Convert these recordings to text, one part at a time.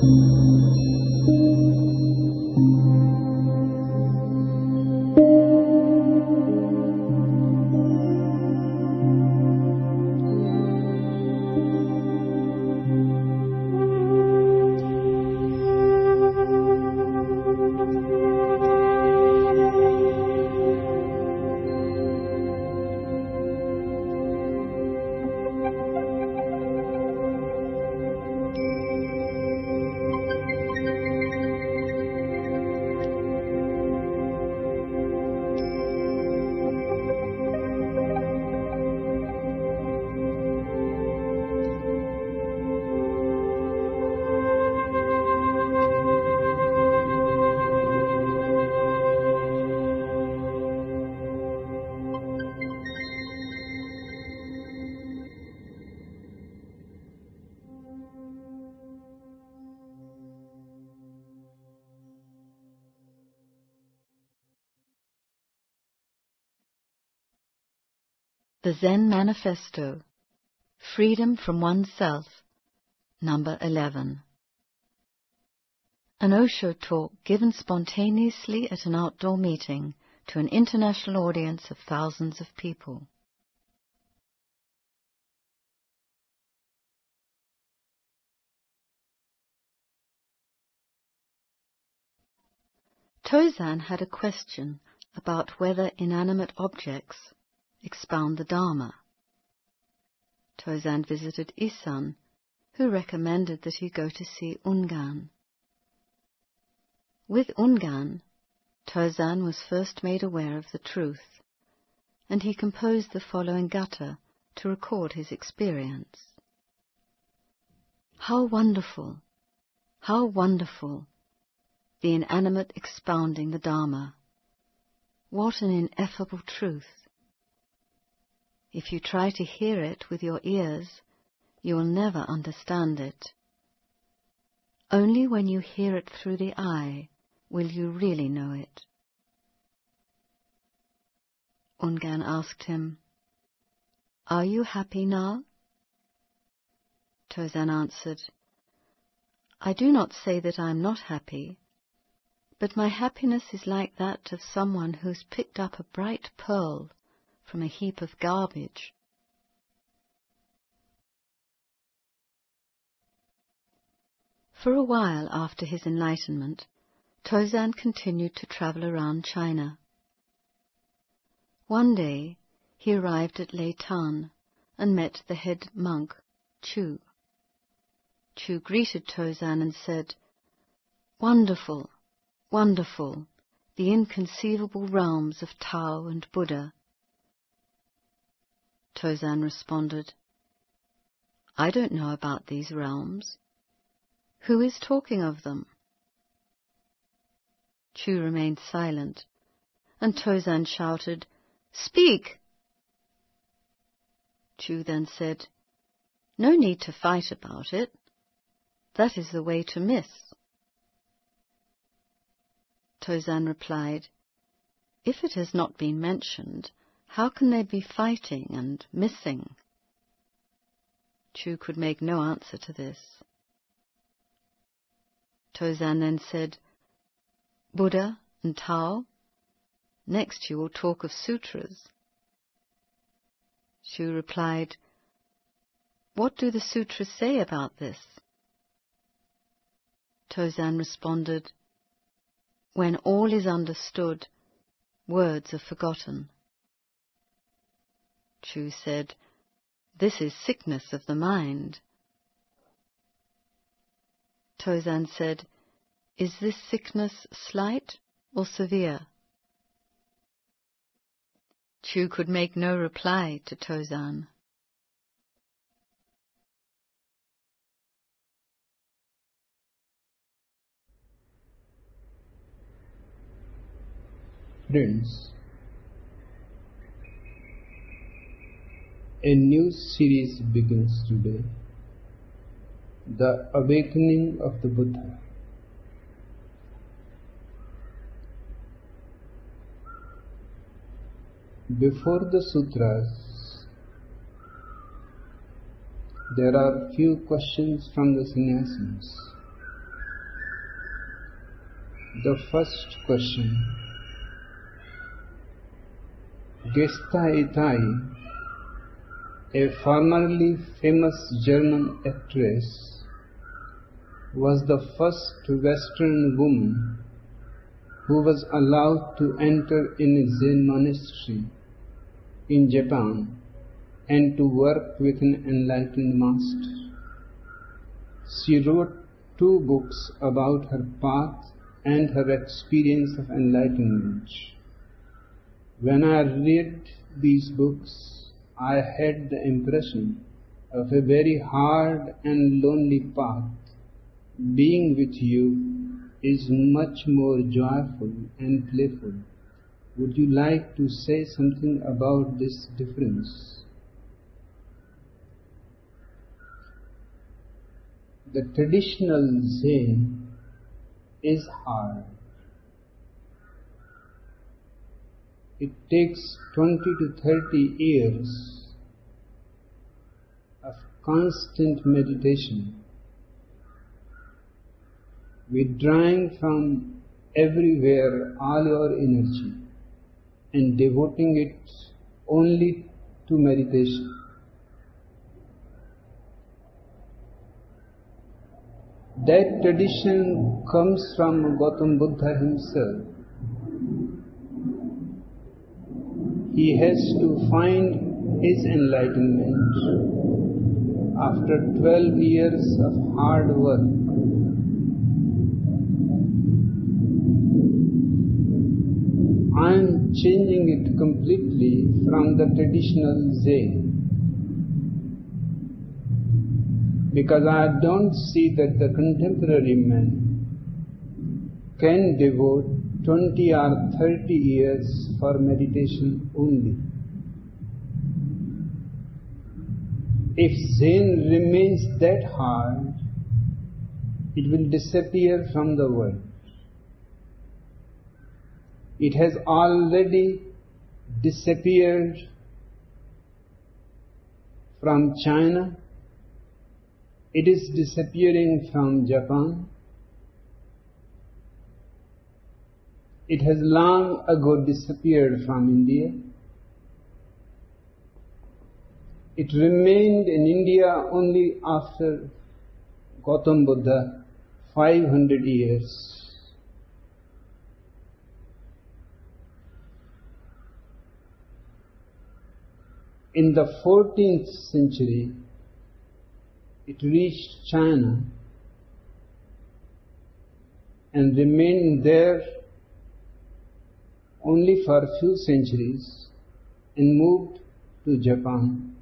The Zen Manifesto, Freedom from Oneself, Number 11. An Osho talk given spontaneously at an outdoor meeting to an international audience of thousands of people. Tozan had a question about whether inanimate objects expound the Dharma. Tozan visited Isan, who recommended that he go to see Ungan. With Ungan, Tozan was first made aware of the truth, and he composed the following gata to record his experience. How wonderful, the inanimate expounding the Dharma! What an ineffable truth! If you try to hear it with your ears, you will never understand it. Only when you hear it through the eye will you really know it. Ungan asked him, "Are you happy now?" Tozan answered, "I do not say that I am not happy, but my happiness is like that of someone who's picked up a bright pearl from a heap of garbage." For a while after his enlightenment, Tozan continued to travel around China. One day he arrived at Leitan and met the head monk, Chu. Chu greeted Tozan and said, "Wonderful, wonderful, the inconceivable realms of Tao and Buddha." Tozan responded, "I don't know about these realms. Who is talking of them?" Chu remained silent, and Tozan shouted, "Speak!" Chu then said, "No need to fight about it. That is the way to miss." Tozan replied, "If it has not been mentioned, how can there be fighting and missing?" Chu could make no answer to this. Tozan then said, "Buddha and Tao? Next you will talk of sutras." Chu replied, "What do the sutras say about this?" Tozan responded, "When all is understood, words are forgotten." Chu said, "This is sickness of the mind." Tozan said, "Is this sickness slight or severe?" Chu could make no reply to Tozan. Friends, a new series begins today, The Awakening of the Buddha. Before the sutras, there are few questions from the sannyasis. The first question. Gesta Itai, a formerly famous German actress, was the first Western woman who was allowed to enter in a Zen monastery in Japan and to work with an enlightened master. She wrote 2 books about her path and her experience of enlightenment. When I read these books, I had the impression of a very hard and lonely path. Being with you is much more joyful and playful. Would you like to say something about this difference? The traditional Zen is hard. It takes 20 to 30 years of constant meditation, withdrawing from everywhere all your energy and devoting it only to meditation. That tradition comes from Gautam Buddha himself. He has to find his enlightenment after 12 years of hard work. I am changing it completely from the traditional Zen, because I don't see that the contemporary man can devote 20 or 30 years for meditation only. If Zen remains that hard, it will disappear from the world. It has already disappeared from China. It is disappearing from Japan. It has long ago disappeared from India. It remained in India only after Gautam Buddha, 500 years. In the 14th century, it reached China and remained there only for a few centuries and moved to Japan.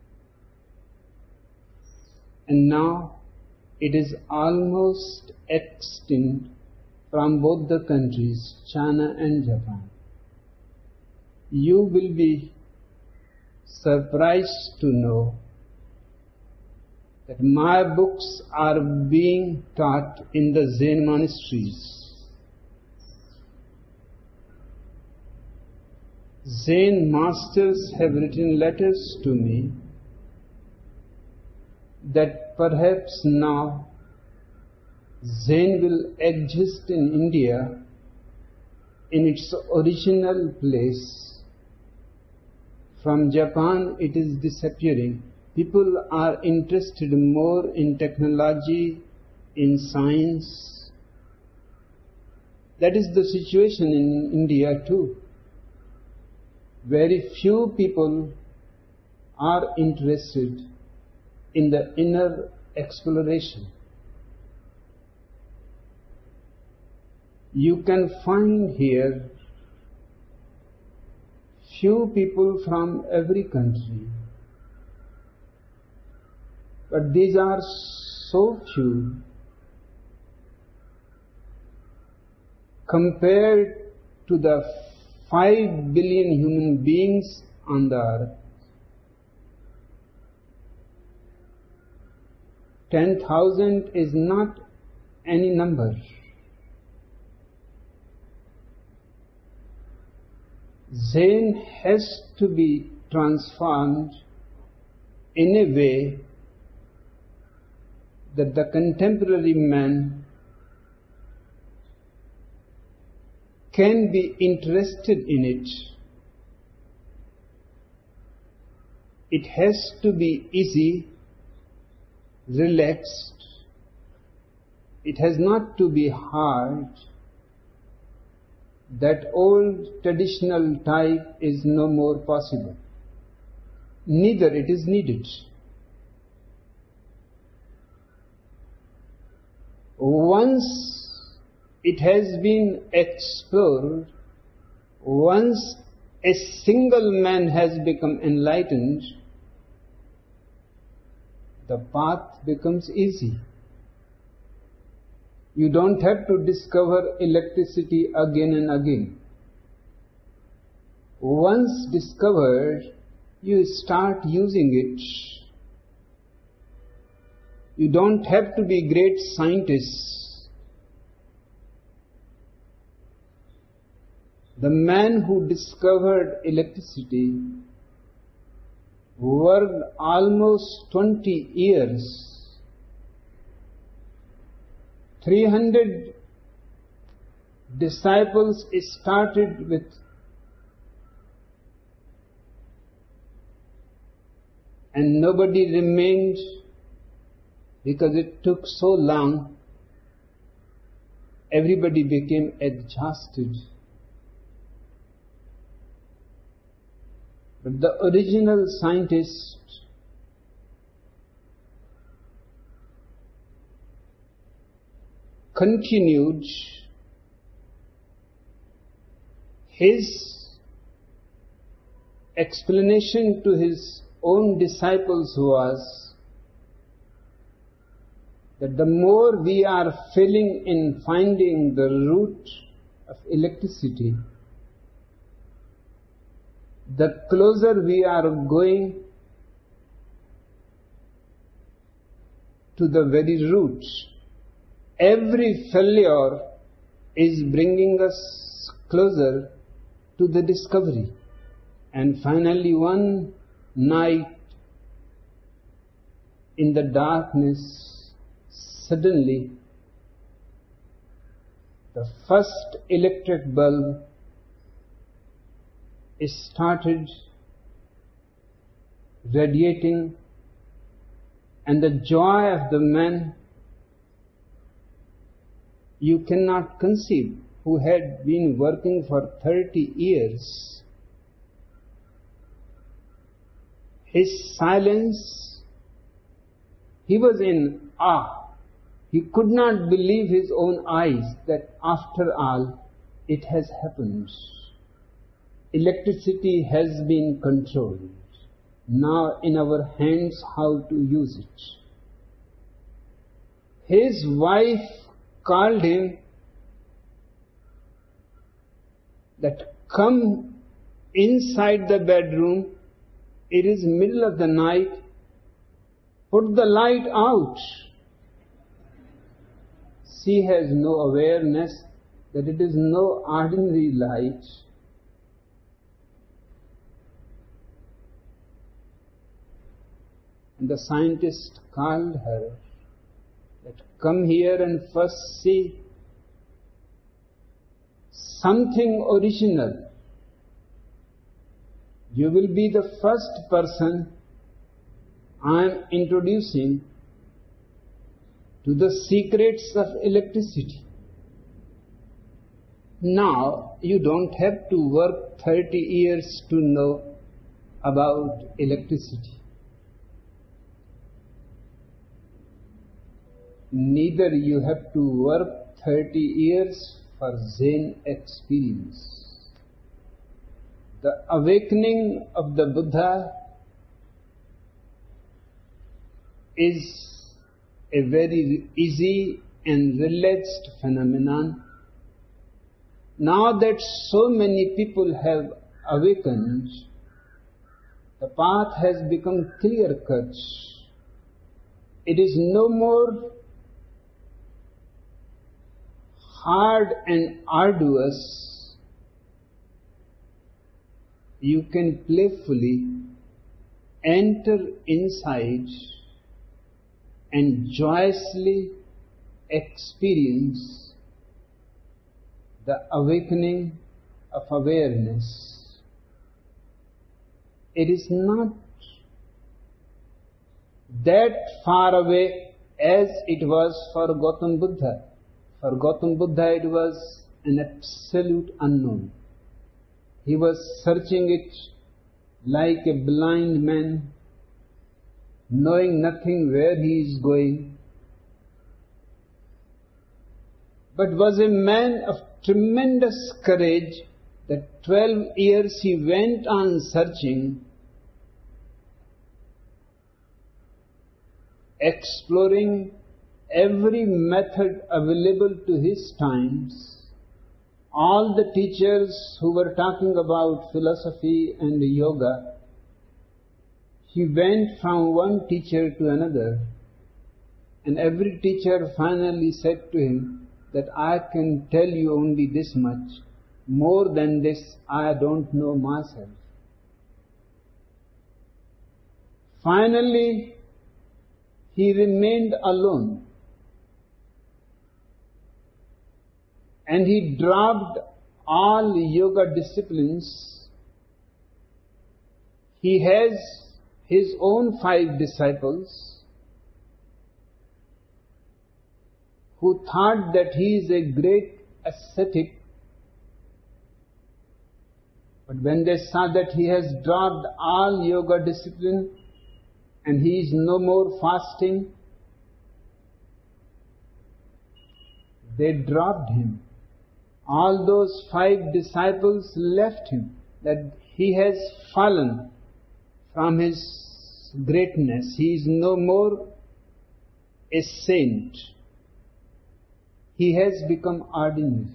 And now it is almost extinct from both the countries, China and Japan. You will be surprised to know that my books are being taught in the Zen monasteries. Zen masters have written letters to me that perhaps now Zen will exist in India in its original place. From Japan it is disappearing. People are interested more in technology, in science. That is the situation in India too. Very few people are interested in the inner exploration. You can find here few people from every country, but these are so few compared to the 5 billion human beings on the earth. 10,000 is not any number. Zen has to be transformed in a way that the contemporary man can be interested in it, it has to be easy, relaxed. It has not to be hard. That old traditional type is no more possible. Neither it is needed. Once it has been explored, once a single man has become enlightened, the path becomes easy. You don't have to discover electricity again and again. Once discovered, you start using it. You don't have to be great scientists. The man who discovered electricity worked almost 20 years. 300 disciples started with, and nobody remained because it took so long. Everybody became exhausted. But the original scientist continued. His explanation to his own disciples was that the more we are failing in finding the root of electricity, the closer we are going to the very root. Every failure is bringing us closer to the discovery. And finally, one night in the darkness, suddenly the first electric bulb started radiating, and the joy of the man you cannot conceive, who had been working for 30 years. His silence, he was in awe. He could not believe his own eyes that after all it has happened. Electricity has been controlled. Now in our hands how to use it. His wife called him that come inside the bedroom, it is middle of the night, put the light out. She has no awareness that it is no ordinary light. And the scientist called her that come here and first see something original. You will be the first person I am introducing to the secrets of electricity. Now you don't have to work 30 years to know about electricity. Neither you have to work 30 years for Zen experience. The awakening of the Buddha is a very easy and relaxed phenomenon. Now that so many people have awakened, the path has become clear-cut. It is no more hard and arduous. You can playfully enter inside and joyously experience the awakening of awareness. It is not that far away as it was for Gautam Buddha. For Gautam Buddha it was an absolute unknown. He was searching it like a blind man, knowing nothing where he is going, but was a man of tremendous courage that 12 years he went on searching, exploring every method available to his times. All the teachers who were talking about philosophy and yoga, he went from one teacher to another, and every teacher finally said to him that I can tell you only this much. More than this, I don't know myself. Finally, he remained alone, and he dropped all yoga disciplines. He has his own 5 disciples who thought that he is a great ascetic, but when they saw that he has dropped all yoga discipline and he is no more fasting, they dropped him. All those 5 disciples left him, that he has fallen from his greatness. He is no more a saint. He has become ordinary.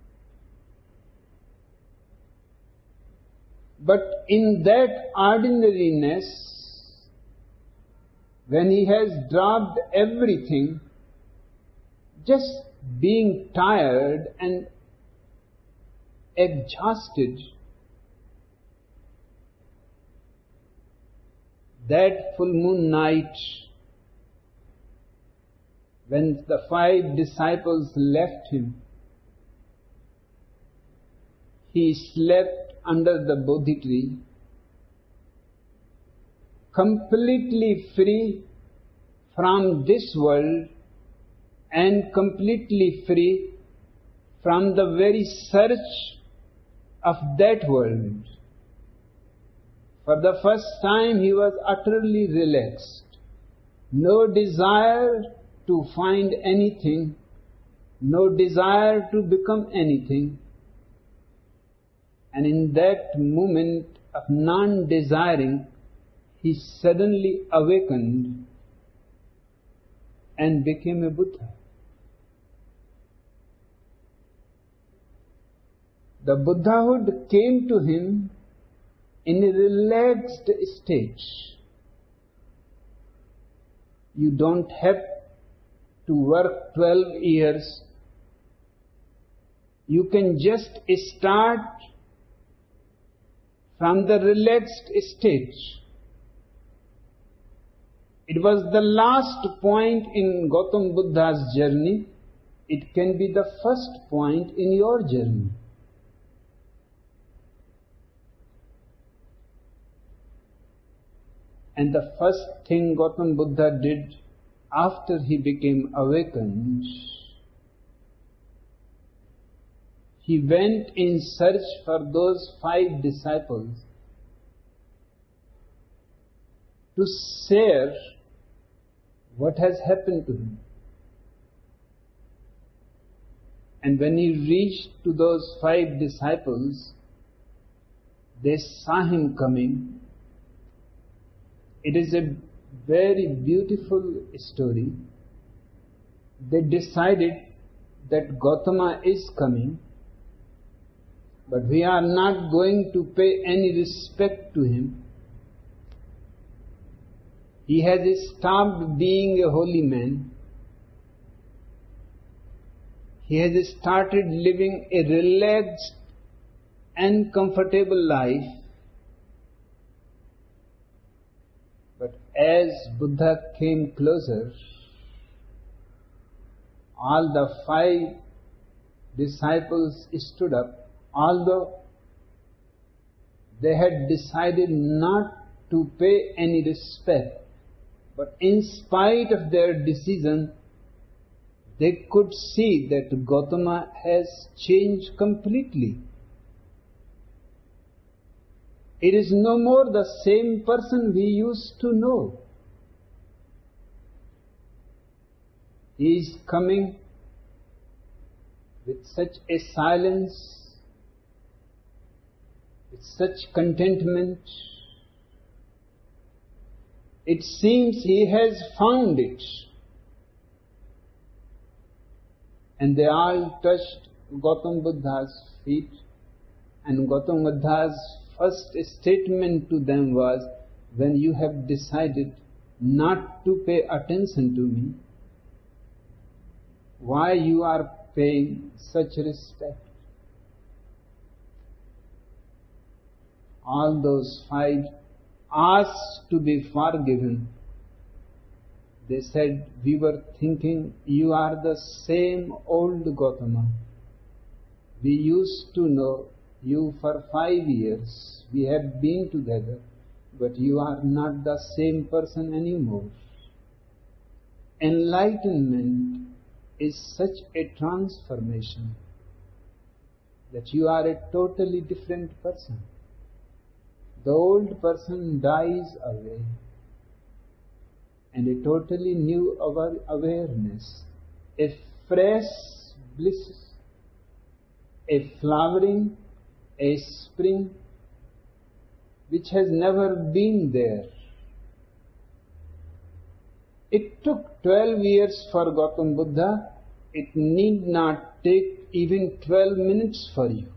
But in that ordinariness, when he has dropped everything, just being tired and exhausted, that full moon night, when the 5 disciples left him, he slept under the Bodhi tree, completely free from this world and completely free from the very search of that world. For the first time he was utterly relaxed. No desire to find anything, no desire to become anything. And in that moment of non-desiring, he suddenly awakened and became a Buddha. The Buddhahood came to him in a relaxed state. You don't have to work 12 years. You can just start from the relaxed state. It was the last point in Gautam Buddha's journey. It can be the first point in your journey. And the first thing Gautam Buddha did after he became awakened, he went in search for those 5 disciples to share what has happened to him. And when he reached to those 5 disciples, they saw him coming. It is a very beautiful story. They decided that Gautama is coming, but we are not going to pay any respect to him. He has stopped being a holy man. He has started living a relaxed and comfortable life. But as Buddha came closer, all the 5 disciples stood up, although they had decided not to pay any respect, but in spite of their decision, they could see that Gautama has changed completely. It is no more the same person we used to know. He is coming with such a silence, with such contentment. It seems he has found it. And they all touched Gautam Buddha's feet, and Gautam Buddha's first statement to them was, when you have decided not to pay attention to me, why you are paying such respect? All those five asked to be forgiven. They said, we were thinking you are the same old Gautama. We used to know you for 5 years. We have been together, but you are not the same person anymore. Enlightenment is such a transformation that you are a totally different person. The old person dies away, and a totally new awareness, a fresh bliss, a flowering, a spring which has never been there. It took 12 years for Gautam Buddha. It need not take even 12 minutes for you.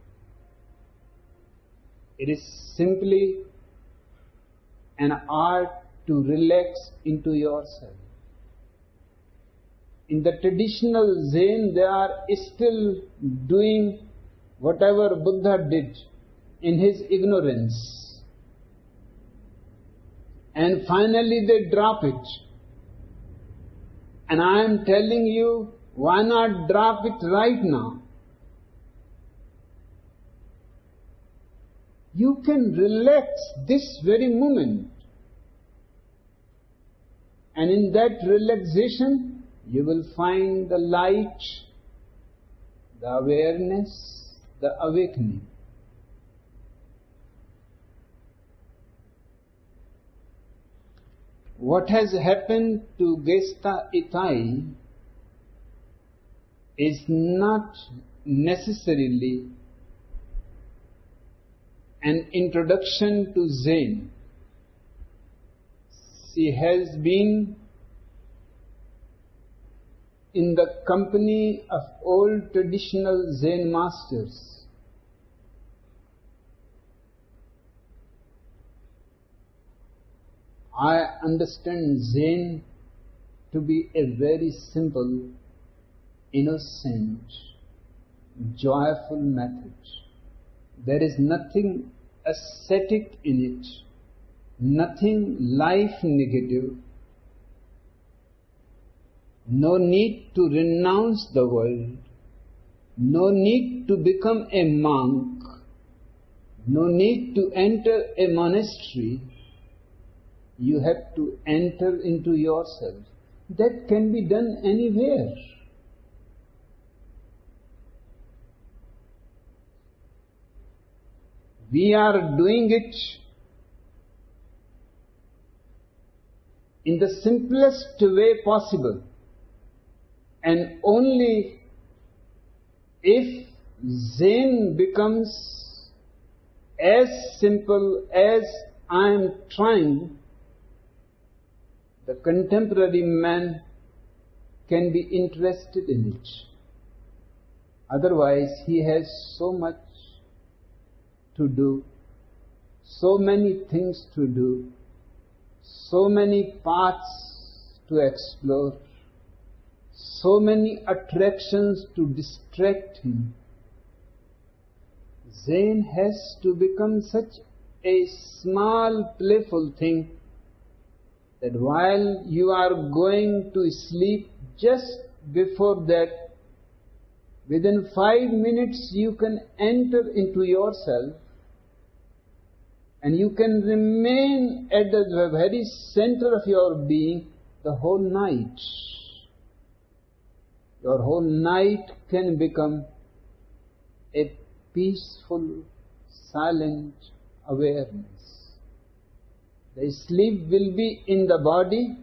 It is simply an art to relax into yourself. In the traditional Zen, they are still doing whatever Buddha did in his ignorance. And finally they drop it. And I am telling you, why not drop it right now? You can relax this very moment. And in that relaxation, you will find the light, the awareness, the awakening. What has happened to Gesta Itai is not necessarily an introduction to Zen. She has been in the company of old traditional Zen masters. I understand Zen to be a very simple, innocent, joyful method. There is nothing ascetic in it, nothing life negative, no need to renounce the world, no need to become a monk, no need to enter a monastery. You have to enter into yourself. That can be done anywhere. We are doing it in the simplest way possible. And only if Zen becomes as simple as I am trying, the contemporary man can be interested in it. Otherwise, he has so much to do, so many things to do, so many paths to explore, so many attractions to distract him. Zen has to become such a small, playful thing that while you are going to sleep, just before that, Within 5 minutes you can enter into yourself and you can remain at the very center of your being the whole night. Your whole night can become a peaceful, silent awareness. The sleep will be in the body,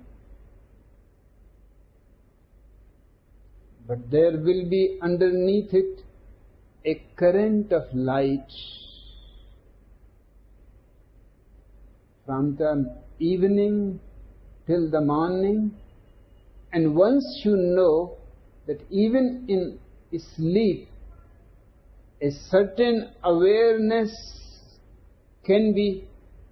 but there will be underneath it a current of light from the evening till the morning. And once you know that even in sleep a certain awareness can be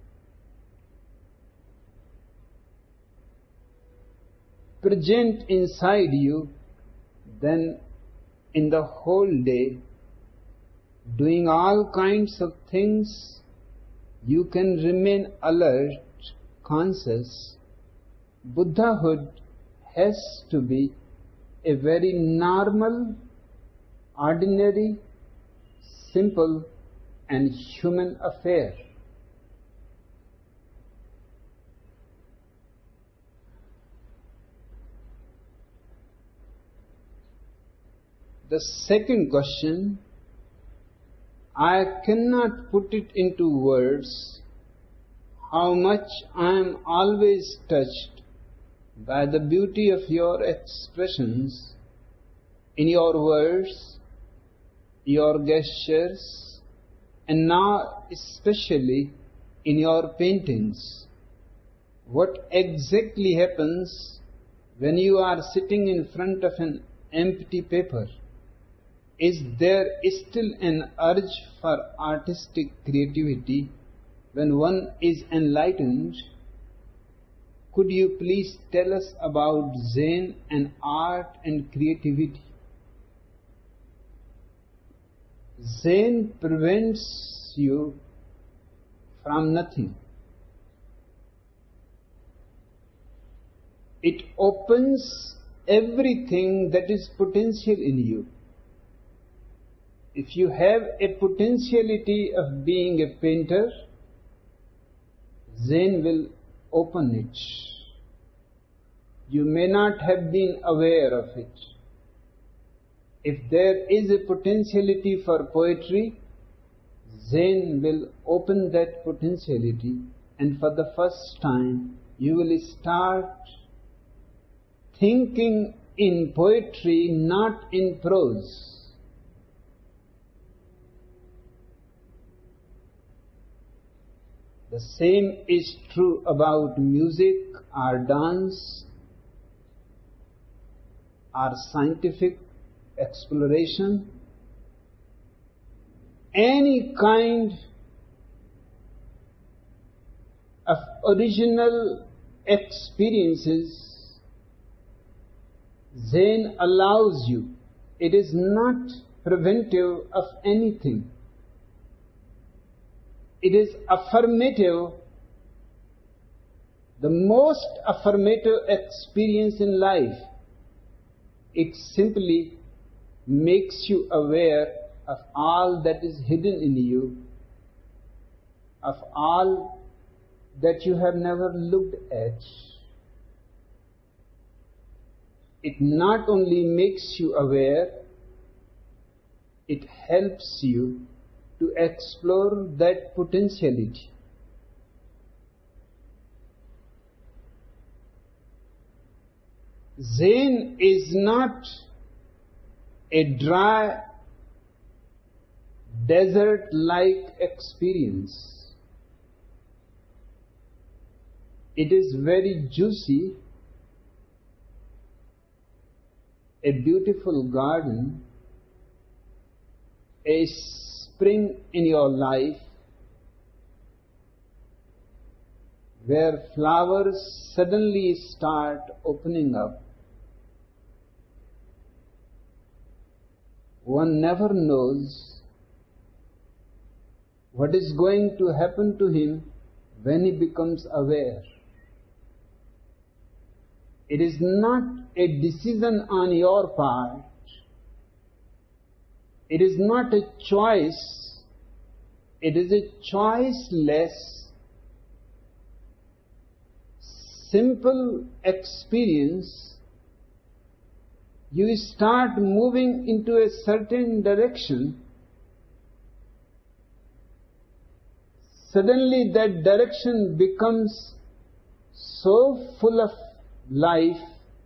present inside you, then in the whole day, doing all kinds of things, you can remain alert, conscious. Buddhahood has to be a very normal, ordinary, simple and human affair. The second question, I cannot put it into words how much I am always touched by the beauty of your expressions in your words, your gestures, and now especially in your paintings. What exactly happens when you are sitting in front of an empty paper? Is there still an urge for artistic creativity when one is enlightened? Could you please tell us about Zen and art and creativity? Zen prevents you from nothing. It opens everything that is potential in you. If you have a potentiality of being a painter, Zen will open it. You may not have been aware of it. If there is a potentiality for poetry, Zen will open that potentiality, and for the first time you will start thinking in poetry, not in prose. The same is true about music or dance or scientific exploration. Any kind of original experiences Zen allows you. It is not preventive of anything. It is affirmative, the most affirmative experience in life. It simply makes you aware of all that is hidden in you, of all that you have never looked at. It not only makes you aware, it helps you to explore that potentiality. Zen is not a dry, desert-like experience. It is very juicy, a beautiful garden, a spring in your life where flowers suddenly start opening up. One never knows what is going to happen to him when he becomes aware. It is not a decision on your part. It is not a choice, it is a choiceless, simple experience. You start moving into a certain direction. Suddenly that direction becomes so full of life,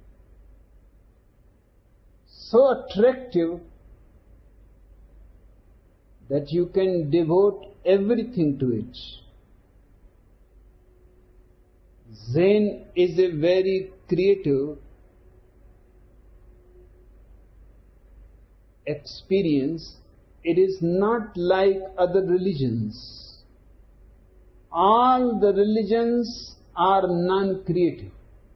so attractive, that you can devote everything to it. Zen is a very creative experience. It is not like other religions. All the religions are non-creative.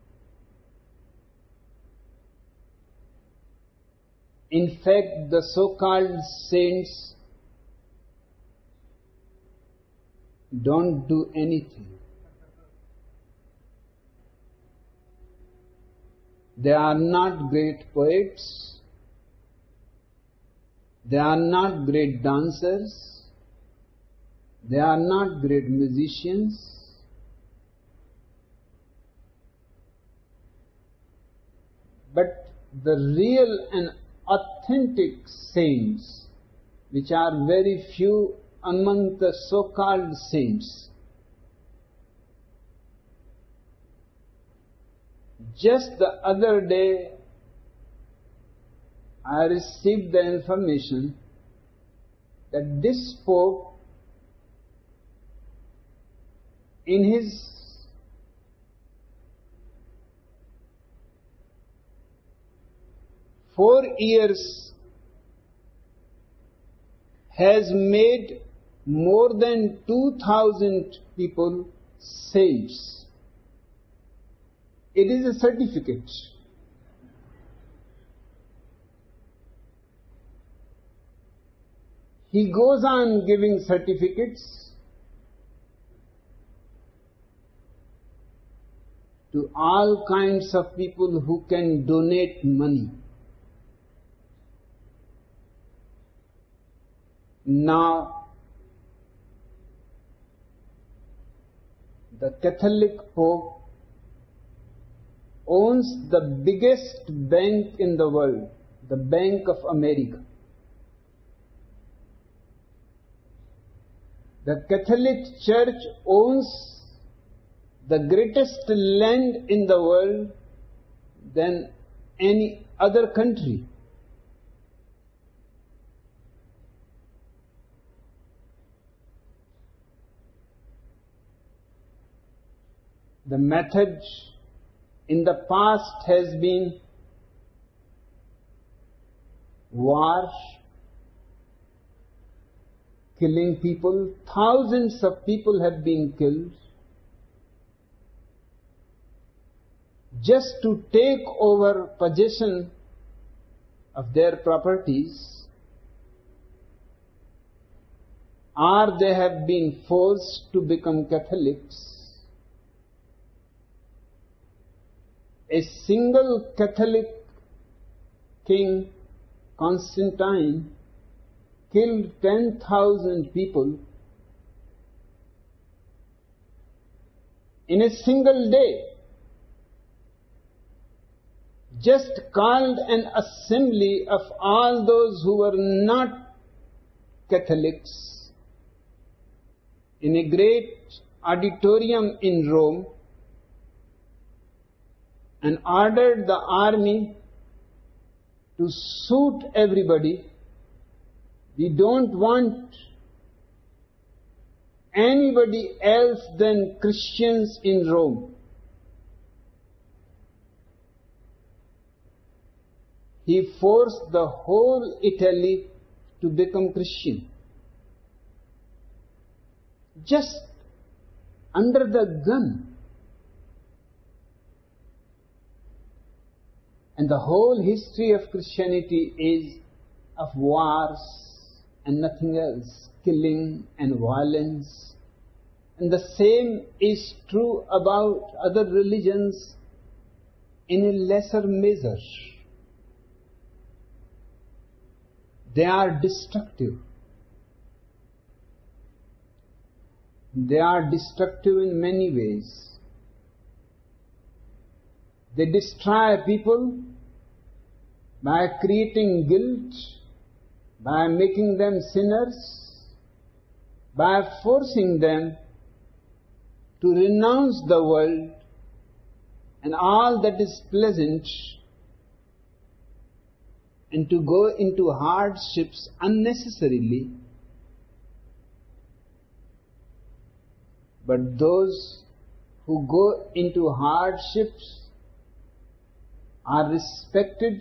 In fact, the so-called saints don't do anything. They are not great poets. They are not great dancers. They are not great musicians. But the real and authentic saints, which are very few among the so-called saints, just the other day I received the information that this Pope, in his four years, has made more than 2,000 people saints. It is a certificate. He goes on giving certificates to all kinds of people who can donate money. Now, the Catholic Pope owns the biggest bank in the world, the Bank of America. The Catholic Church owns the greatest land in the world than any other country. The method in the past has been war, killing people. Thousands of people have been killed just to take over possession of their properties, or they have been forced to become Catholics. A single Catholic king, Constantine, killed 10,000 people in a single day. Just called an assembly of all those who were not Catholics in a great auditorium in Rome, and ordered the army to shoot everybody. We don't want anybody else than Christians in Rome. He forced the whole Italy to become Christian. Just under the gun. And the whole history of Christianity is of wars and nothing else, killing and violence. And the same is true about other religions in a lesser measure. they are destructive. They are destructive in many ways. They destroy people by creating guilt, by making them sinners, by forcing them to renounce the world and all that is pleasant and to go into hardships unnecessarily. But those who go into hardships are respected,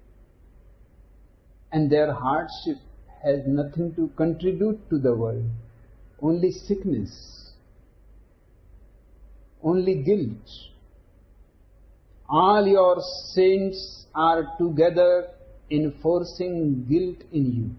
and their hardship has nothing to contribute to the world, only sickness, only guilt. All your saints are together enforcing guilt in you.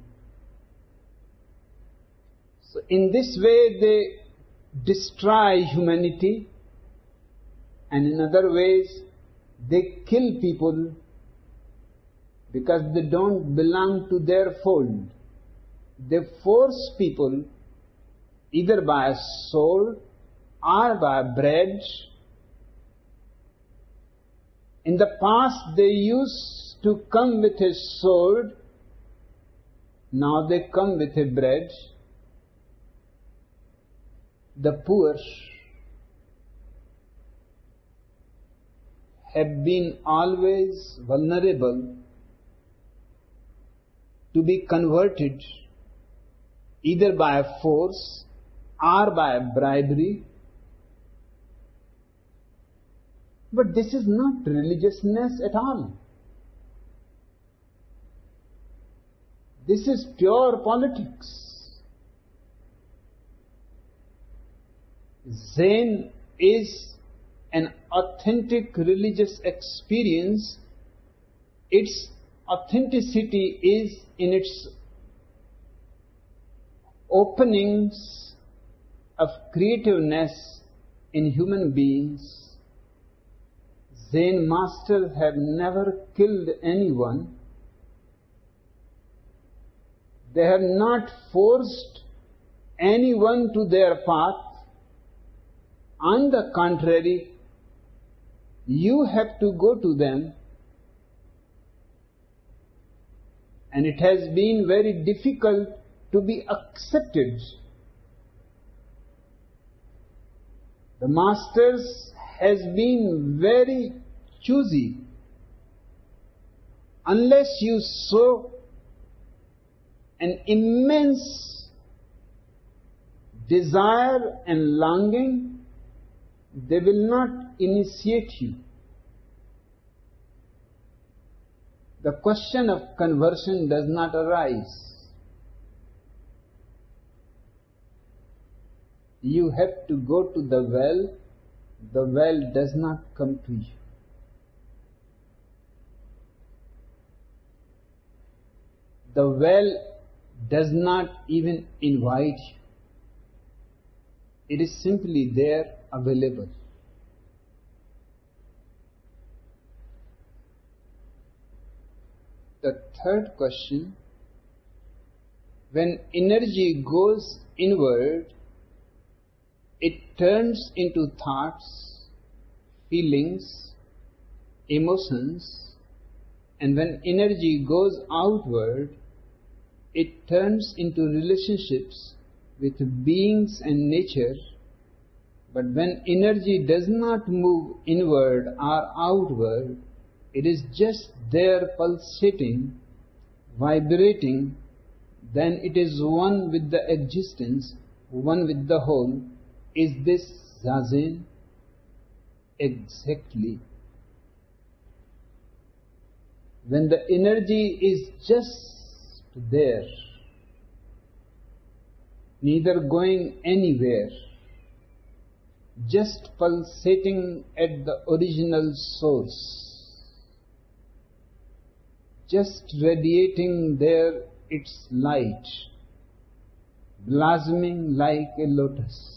So in this way they destroy humanity, and in other ways they kill people because they don't belong to their fold. They force people either by a sword or by bread. In the past they used to come with a sword, now they come with a bread. The poor have been always vulnerable to be converted either by force or by bribery. But this is not religiousness at all. This is pure politics. Zen is an authentic religious experience. Its authenticity is in its openings of creativeness in human beings. Zen masters have never killed anyone. They have not forced anyone to their path. On the contrary, you have to go to them, and it has been very difficult to be accepted. The masters has been very choosy. Unless you show an immense desire and longing, they will not initiate you. The question of conversion does not arise. You have to go to the well does not come to you. The well does not even invite you. It is simply there, available. The third question: when energy goes inward, it turns into thoughts, feelings, emotions, and when energy goes outward, it turns into relationships with beings and nature. But when energy does not move inward or outward, it is just there pulsating, vibrating, then it is one with the existence, one with the whole. Is this Zazen? Exactly. When the energy is just there, neither going anywhere, just pulsating at the original source, just radiating there its light, blossoming like a lotus,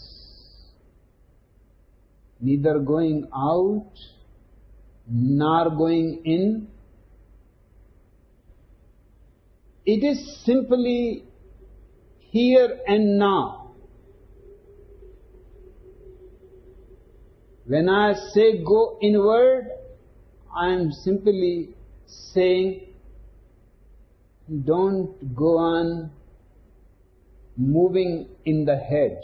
neither going out nor going in, It is simply here and now. When I say go inward, I am simply saying don't go on moving in the head.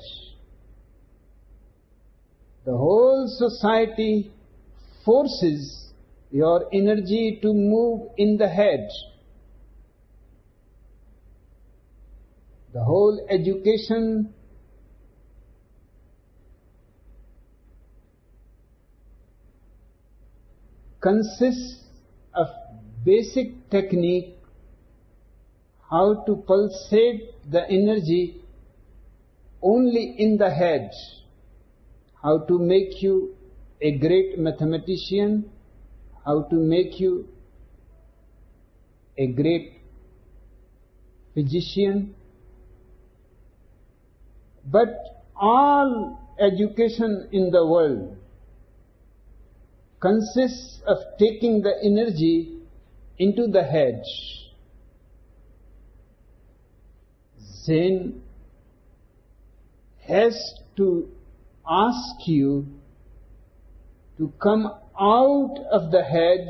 The whole society forces your energy to move in the head. The whole education consists of basic technique how to pulsate the energy only in the head, how to make you a great mathematician, how to make you a great physician. But all education in the world consists of taking the energy into the head. Zen has to ask you to come out of the head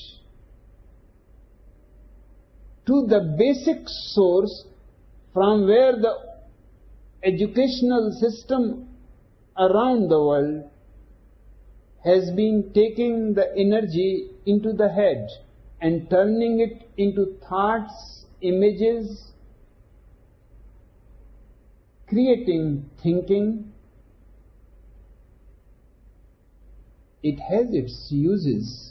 to the basic source from where the educational system around the world has been taking the energy into the head and turning it into thoughts, images, creating thinking. It has its uses.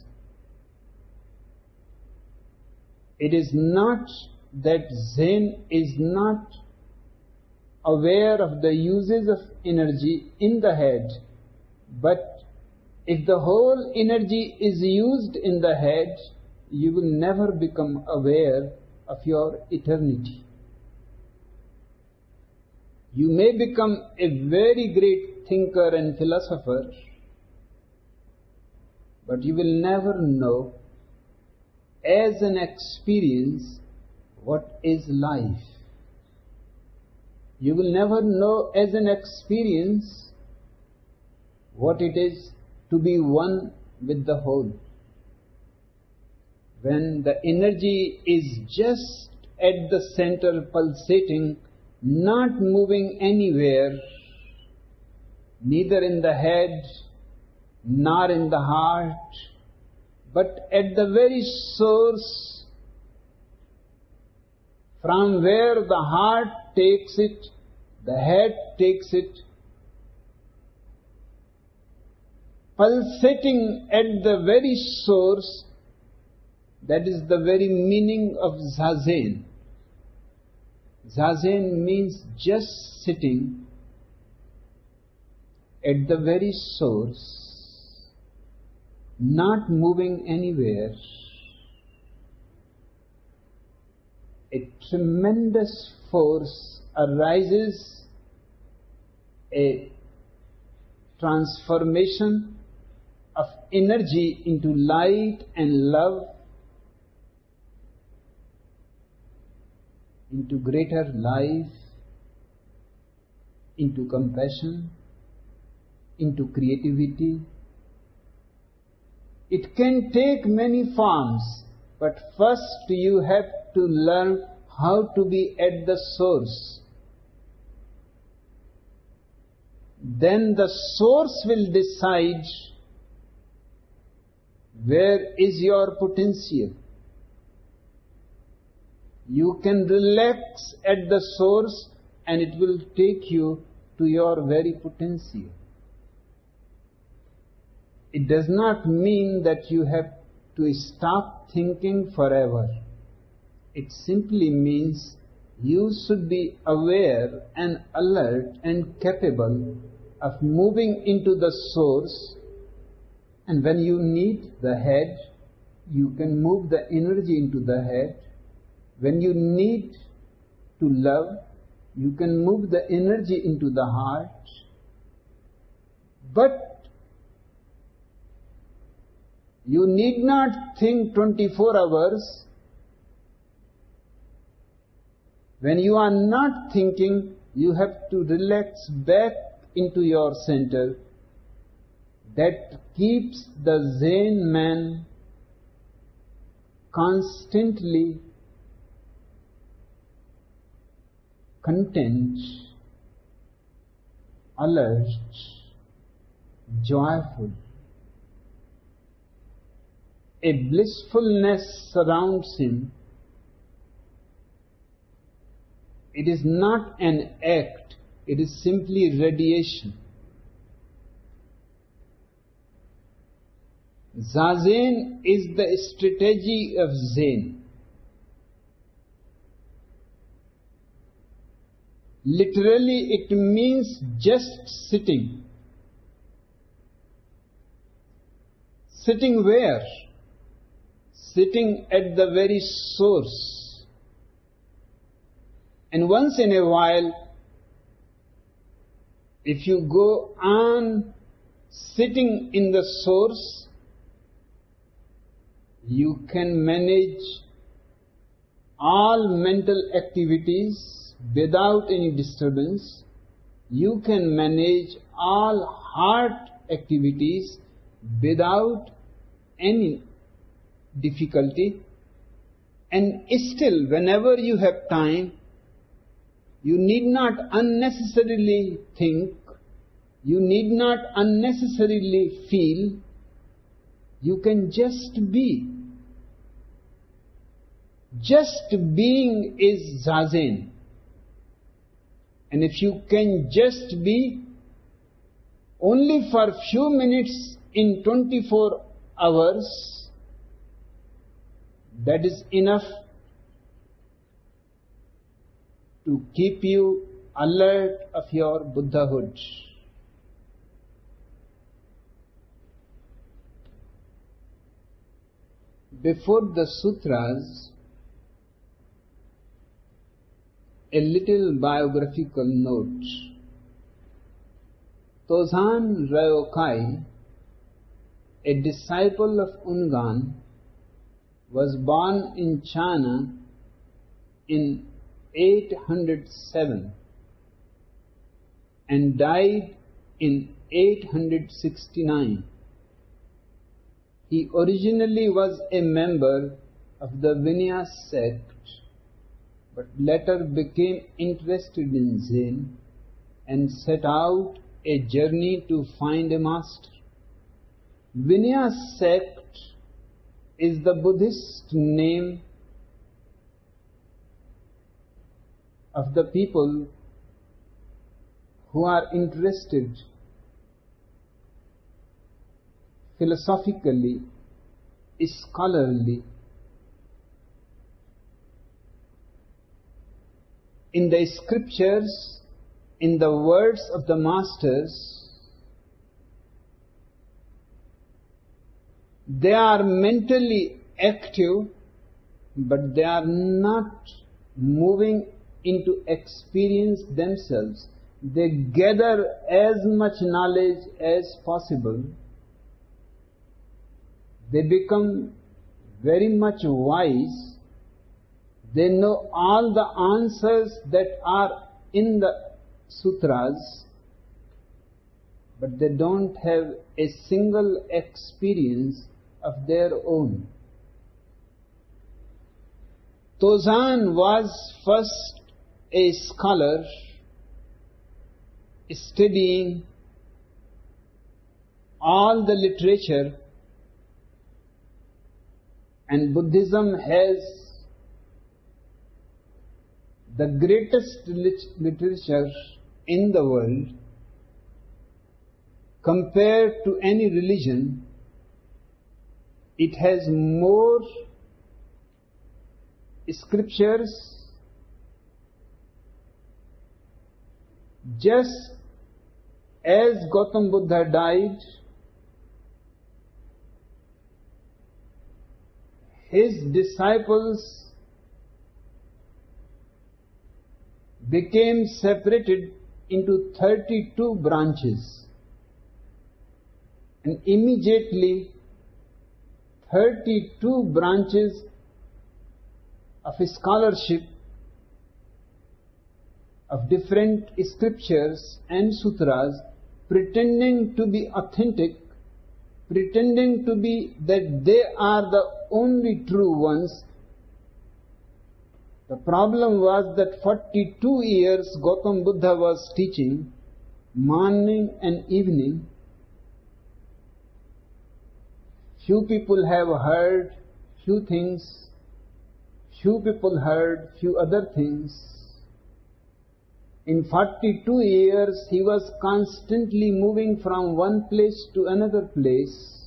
It is not that Zen is not aware of the uses of energy in the head, but if the whole energy is used in the head, you will never become aware of your eternity. You may become a very great thinker and philosopher, but you will never know as an experience what is life. You will never know as an experience what it is to be one with the whole. When the energy is just at the center pulsating, not moving anywhere, neither in the head nor in the heart, but at the very source from where the heart takes it, the head takes it, pulsating at the very source. That is the very meaning of Zazen. Zazen means just sitting at the very source, not moving anywhere. A tremendous force arises, a transformation of energy into light and love, into greater life, into compassion, into creativity. It can take many forms, but first you have to learn how to be at the source. Then the source will decide where is your potential. You can relax at the source and it will take you to your very potential. It does not mean that you have to stop thinking forever. It simply means you should be aware and alert and capable of moving into the source, and when you need the head, you can move the energy into the head. When you need to love, you can move the energy into the heart. But you need not think 24 hours. When you are not thinking, you have to relax back into your center. That keeps the Zen man constantly content, alert, joyful. A blissfulness surrounds him. It is not an act, it is simply radiation. Zazen is the strategy of Zen. Literally, it means just sitting. Sitting where? Sitting at the very source. And once in a while, if you go on sitting in the source, you can manage all mental activities without any disturbance. You can manage all heart activities without any difficulty. And still, whenever you have time, you need not unnecessarily think, you need not unnecessarily feel, you can just be. Just being is Zazen. And if you can just be only for a few minutes in 24 hours, that is enough to keep you alert of your Buddhahood. Before the sutras, a little biographical note. Tozan Ryokai, a disciple of Ungan, was born in China in 807 and died in 869. He originally was a member of the Vinaya sect, but later became interested in Zen and set out a journey to find a master. Vinaya sect is the Buddhist name of the people who are interested philosophically, scholarly, in the scriptures, in the words of the masters. They are mentally active, but they are not moving into experience themselves. They gather as much knowledge as possible. They become very much wise. They know all the answers that are in the sutras, but they don't have a single experience of their own. Tozan was first a scholar studying all the literature, and Buddhism has the greatest literature in the world. Compared to any religion, it has more scriptures. Just as Gautam Buddha died, his disciples became separated into 32 branches, and immediately 32 branches of scholarship of different scriptures and sutras, pretending to be authentic, pretending to be that they are the only true ones. The problem was that 42 years Gautam Buddha was teaching, morning and evening. Few people have heard few things, few people heard few other things. In 42 years he was constantly moving from one place to another place.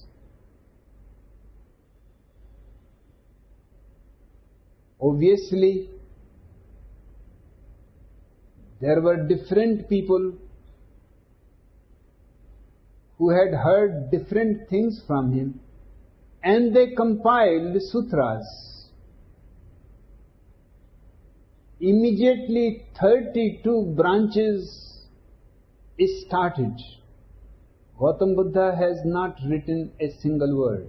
Obviously, there were different people who had heard different things from him, and they compiled sutras. Immediately 32 branches started. Gautam Buddha has not written a single word,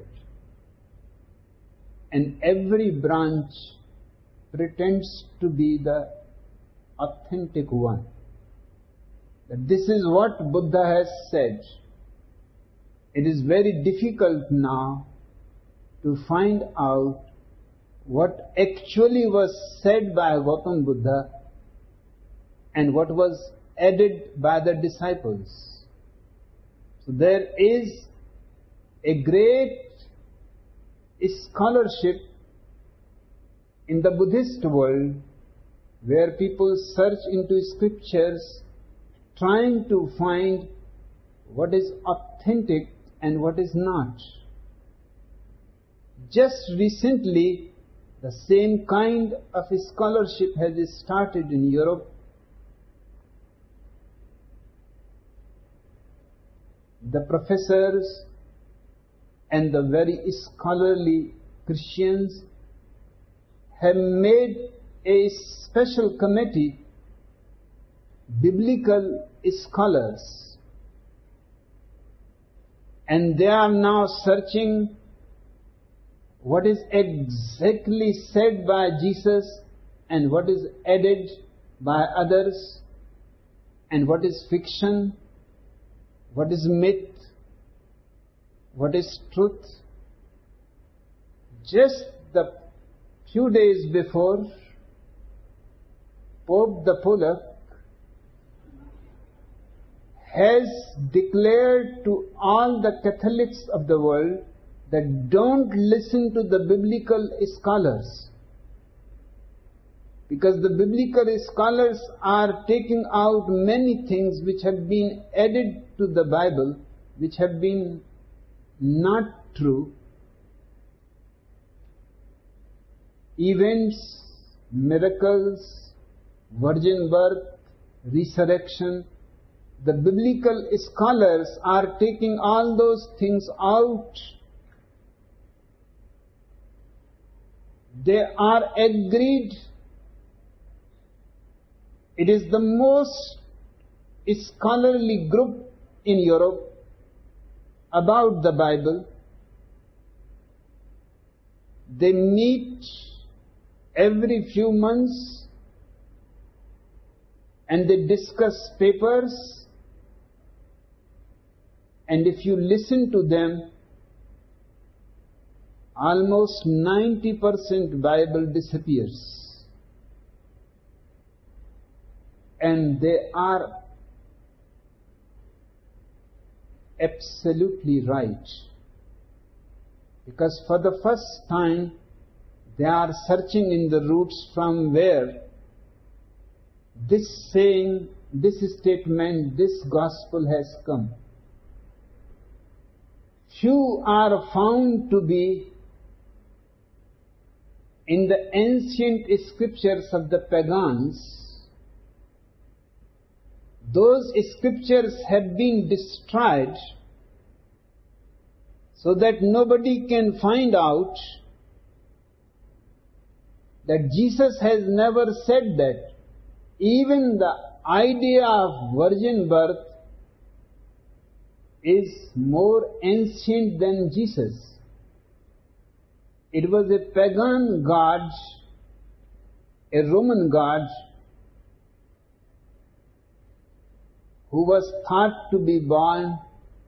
and every branch pretends to be the authentic one. That this is what Buddha has said. It is very difficult now to find out what actually was said by Gautam Buddha and what was added by the disciples. So there is a great scholarship in the Buddhist world where people search into scriptures trying to find what is authentic and what is not. Just recently, the same kind of scholarship has started in Europe. The professors and the very scholarly Christians have made a special committee, biblical scholars, and they are now searching what is exactly said by Jesus and what is added by others, and what is fiction, what is myth, what is truth. Just the few days before, Pope the Polak has declared to all the Catholics of the world that don't listen to the biblical scholars, because the biblical scholars are taking out many things which have been added to the Bible, which have been not true. Events, miracles, virgin birth, resurrection. The biblical scholars are taking all those things out. They are agreed. It is the most scholarly group in Europe about the Bible. They meet every few months and they discuss papers, and if you listen to them, almost 90% Bible disappears. And they are absolutely right, because for the first time they are searching in the roots from where this saying, this statement, this gospel has come. Few are found to be in the ancient scriptures of the pagans. Those scriptures have been destroyed so that nobody can find out that Jesus has never said that. Even the idea of virgin birth is more ancient than Jesus. It was a pagan god, a Roman god, who was thought to be born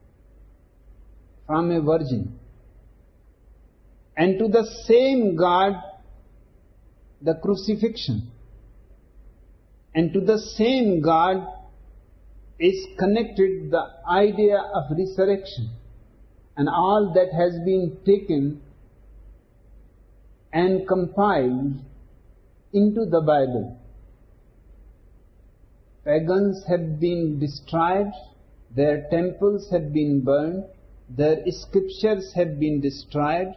from a virgin. And to the same God, the crucifixion. And to the same God is connected the idea of resurrection. And all that has been taken and compiled into the Bible. Pagans have been destroyed, their temples have been burned, their scriptures have been destroyed.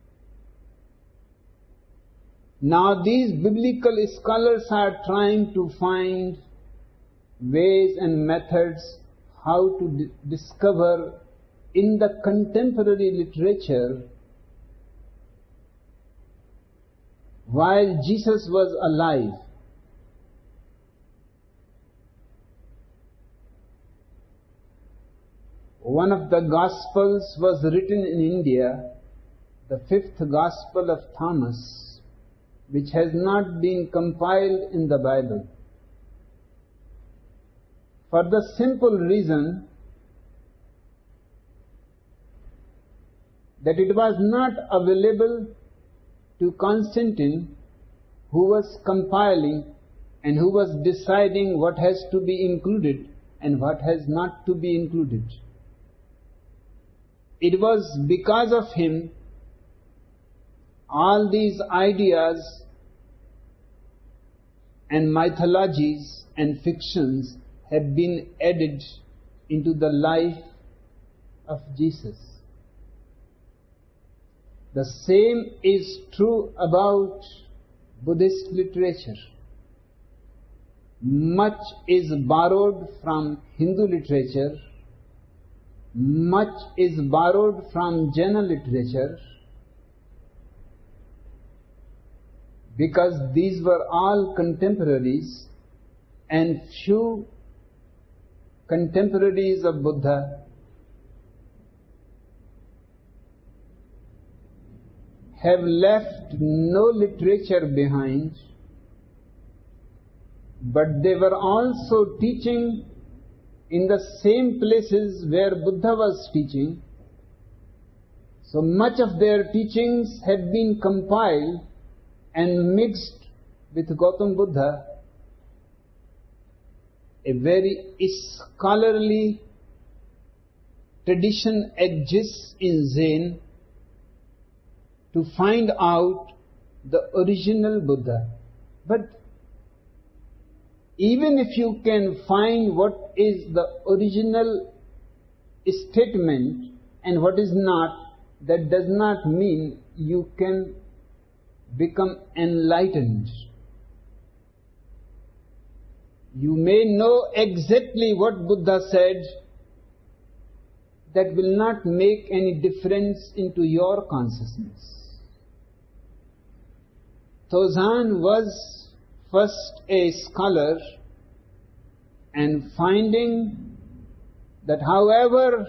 Now these biblical scholars are trying to find ways and methods how to discover in the contemporary literature, while Jesus was alive, one of the Gospels was written in India, the fifth Gospel of Thomas, which has not been compiled in the Bible. For the simple reason that it was not available to Constantine, who was compiling and who was deciding what has to be included and what has not to be included. It was because of him all these ideas and mythologies and fictions have been added into the life of Jesus. The same is true about Buddhist literature. Much is borrowed from Hindu literature, much is borrowed from Jaina literature, because these were all contemporaries, and few contemporaries of Buddha have left no literature behind, but they were also teaching in the same places where Buddha was teaching. So much of their teachings had been compiled and mixed with Gautam Buddha. A very scholarly tradition exists in Zen to find out the original Buddha. But even if you can find what is the original statement and what is not, that does not mean you can become enlightened. You may know exactly what Buddha said, that will not make any difference into your consciousness. Taozan was first a scholar, and finding that however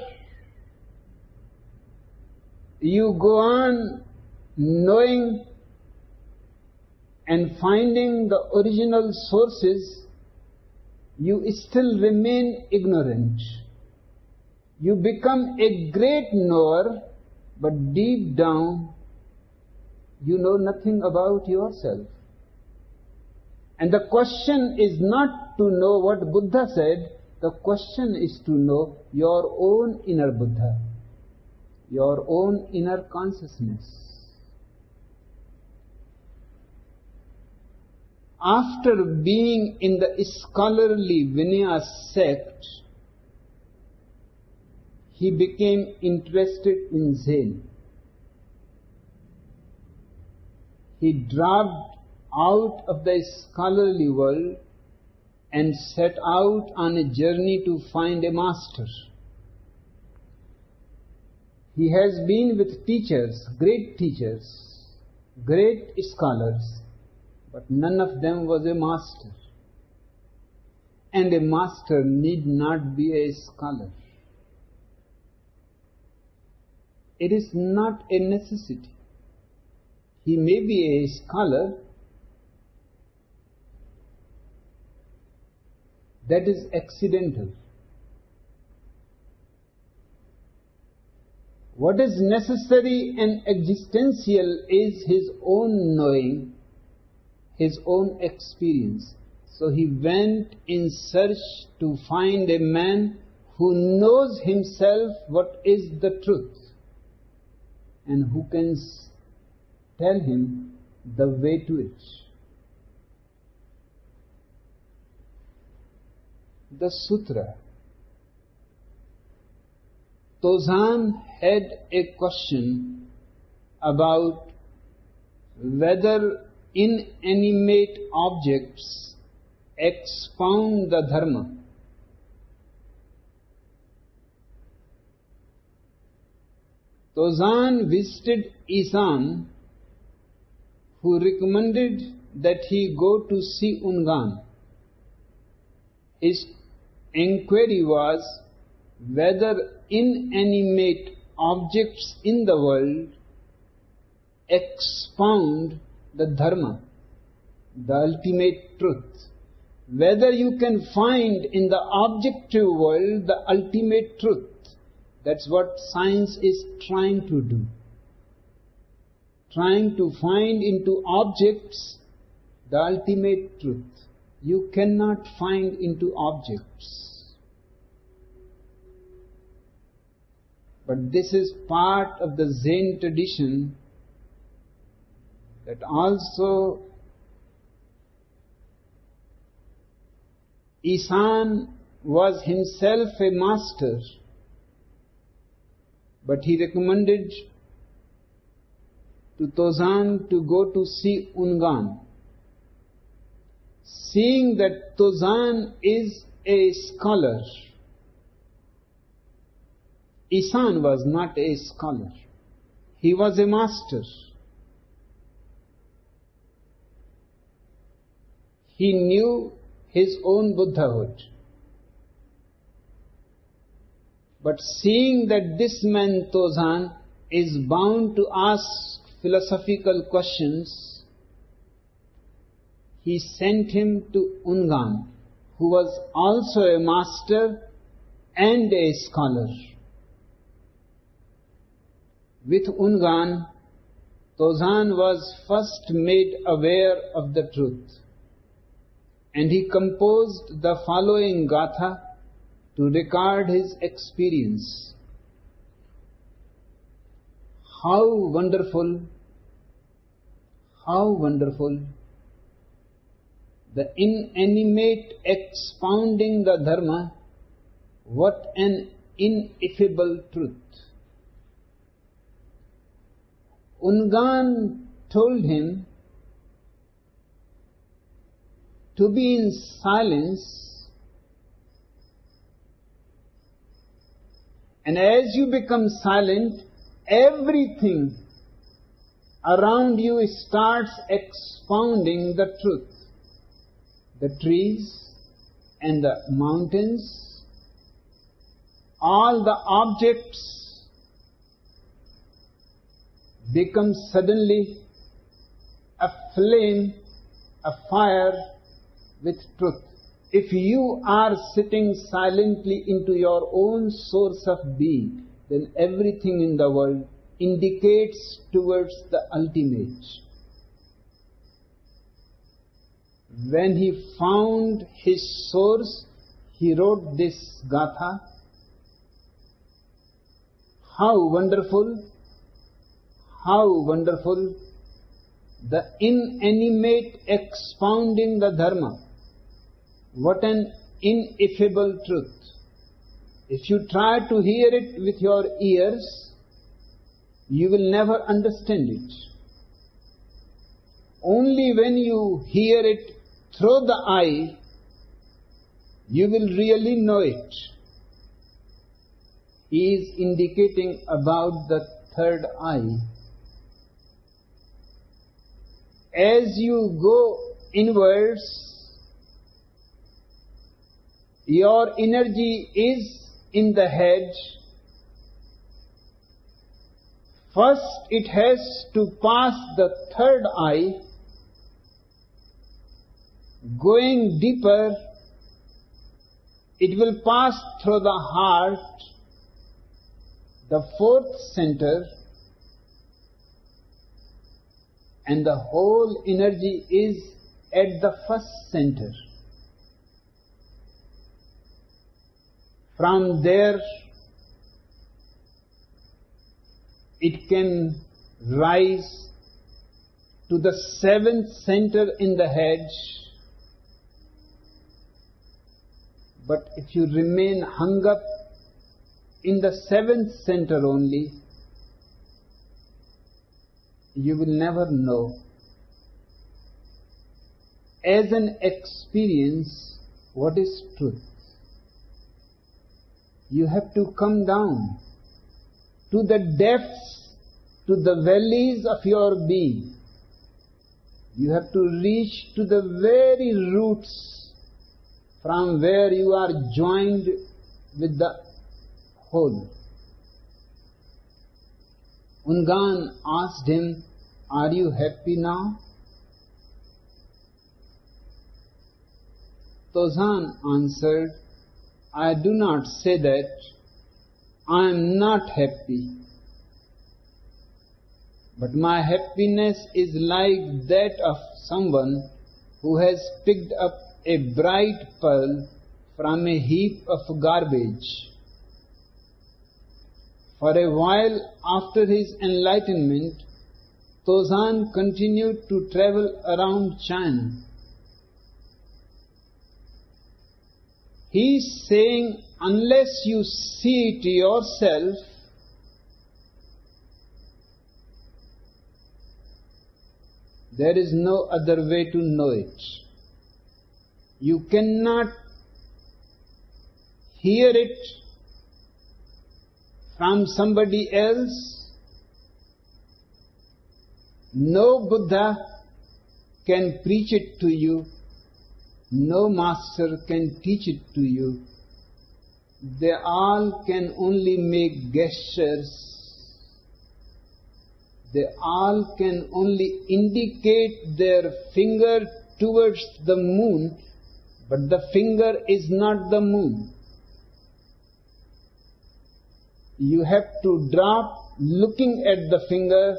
you go on knowing and finding the original sources, you still remain ignorant. You become a great knower, but deep down you know nothing about yourself. And the question is not to know what Buddha said, the question is to know your own inner Buddha, your own inner consciousness. After being in the scholarly Vinaya sect, he became interested in Zen. He dropped out of the scholarly world and set out on a journey to find a master. He has been with teachers, great scholars, but none of them was a master. And a master need not be a scholar. It is not a necessity. He may be a scholar, that is accidental. What is necessary and existential is his own knowing, his own experience. So he went in search to find a man who knows himself what is the truth and who can tell him the way to it. The Sutra. Tozan had a question about whether inanimate objects expound the Dharma. Tozan visited Isan, who recommended that he go to see Ungan. His inquiry was whether inanimate objects in the world expound the Dharma, the ultimate truth. Whether you can find in the objective world the ultimate truth. That's what science is trying to do. Trying to find into objects the ultimate truth. You cannot find into objects. But this is part of the Zen tradition that also Isan was himself a master, but he recommended to Tozan to go to see Ungan. Seeing that Tozan is a scholar, Isan was not a scholar. He was a master. He knew his own Buddhahood. But seeing that this man Tozan is bound to ask philosophical questions, he sent him to Ungan, who was also a master and a scholar. With Ungan, Tozan was first made aware of the truth, and he composed the following gatha to record his experience. How wonderful, the inanimate expounding the Dharma, what an ineffable truth. Ungan told him to be in silence, and as you become silent, everything around you starts expounding the truth. The trees and the mountains, all the objects become suddenly a flame, a fire with truth. If you are sitting silently into your own source of being, then everything in the world indicates towards the ultimate. When he found his source, he wrote this gatha. How wonderful, the inanimate expounding the Dharma. What an ineffable truth. If you try to hear it with your ears, you will never understand it. Only when you hear it through the eye, you will really know it. He is indicating about the third eye. As you go inwards, your energy is in the head. First, it has to pass the third eye. Going deeper, it will pass through the heart. the fourth center, and the whole energy is at the first center. From there, it can rise to the seventh center in the head. But if you remain hung up in the seventh center only, you will never know. As an experience, what is truth? You have to come down to the depths, to the valleys of your being. You have to reach to the very roots from where you are joined with the whole. Ungan asked him, "Are you happy now?" Tozan answered, "I do not say that. I am not happy. But my happiness is like that of someone who has picked up a bright pearl from a heap of garbage." For a while after his enlightenment, Tozan continued to travel around China. He is saying, unless you see it yourself, there is no other way to know it. You cannot hear it from somebody else. No Buddha can preach it to you. No master can teach it to you. They all can only make gestures. They all can only indicate their finger towards the moon, but the finger is not the moon. You have to drop looking at the finger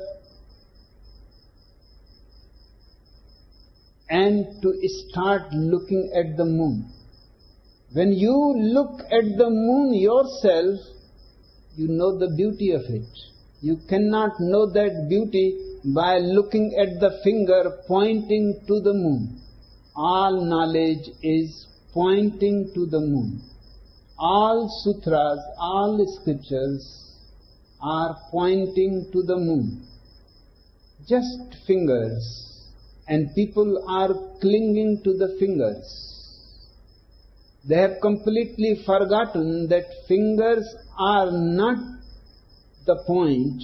and to start looking at the moon. When you look at the moon yourself, you know the beauty of it. You cannot know that beauty by looking at the finger pointing to the moon. All knowledge is pointing to the moon. All sutras, all scriptures are pointing to the moon. Just fingers. And people are clinging to the fingers. They have completely forgotten that fingers are not the point.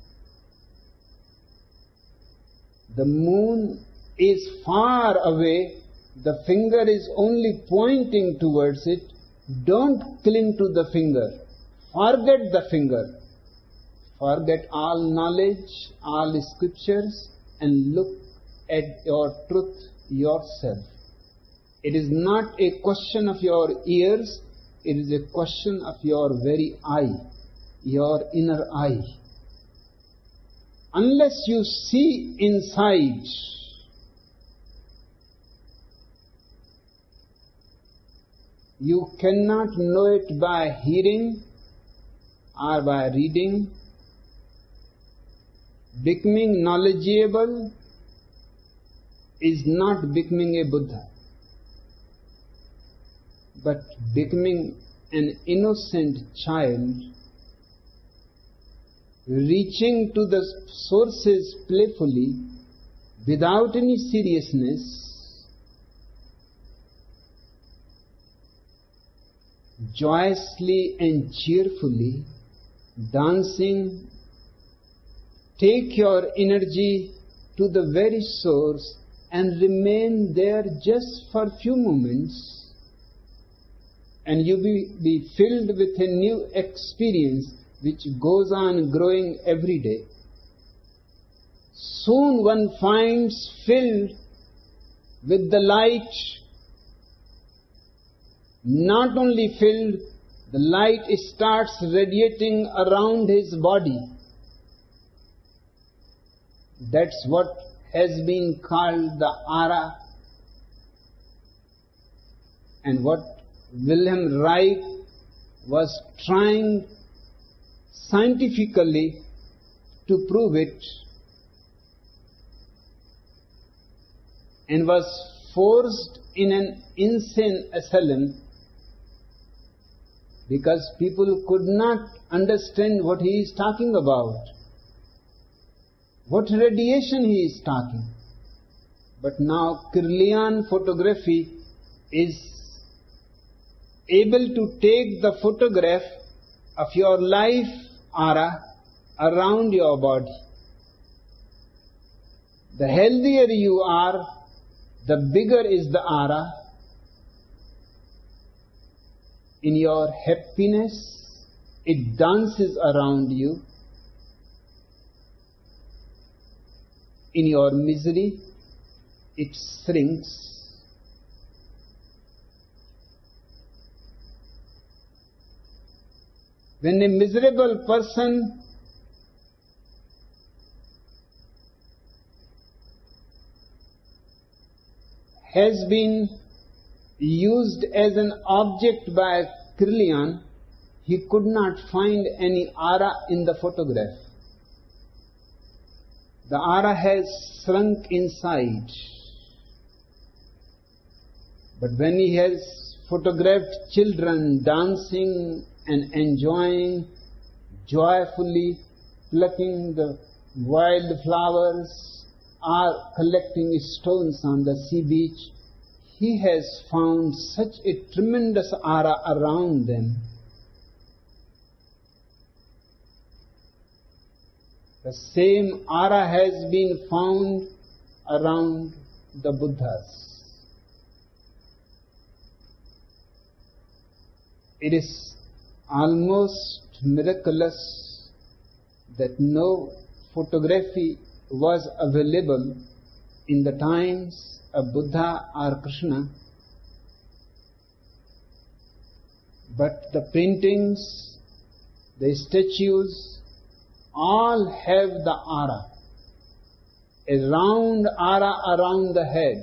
The moon is far away. The finger is only pointing towards it. Don't cling to the finger. Forget the finger. Forget all knowledge, all scriptures, and look at your truth yourself. It is not a question of your ears, it is a question of your very eye, your inner eye. Unless you see inside, you cannot know it by hearing or by reading. Becoming knowledgeable is not becoming a Buddha, but becoming an innocent child, reaching to the sources playfully, without any seriousness, joyously and cheerfully, dancing. Take your energy to the very source and remain there just for few moments, and you will be filled with a new experience which goes on growing every day. Soon one finds filled with the light, not only filled the light starts radiating around his body. That's what has been called the aura, and what Wilhelm Reich was trying scientifically to prove it, and was forced in an insane asylum because people could not understand what he is talking about, what radiation he is talking. But now Kirlian photography is able to take the photograph of your life aura around your body. The healthier you are, the bigger is the aura. In your happiness, it dances around you. In your misery, it shrinks. When a miserable person has been used as an object by Kirlian, he could not find any aura in the photograph. The aura has shrunk inside. But when he has photographed children dancing and enjoying, joyfully plucking the wild flowers or collecting stones on the sea beach, he has found such a tremendous aura around them. The same aura has been found around the Buddhas. It is almost miraculous that no photography was available in the times of Buddha or Krishna, but the paintings, the statues, all have the aura, a round aura around the head.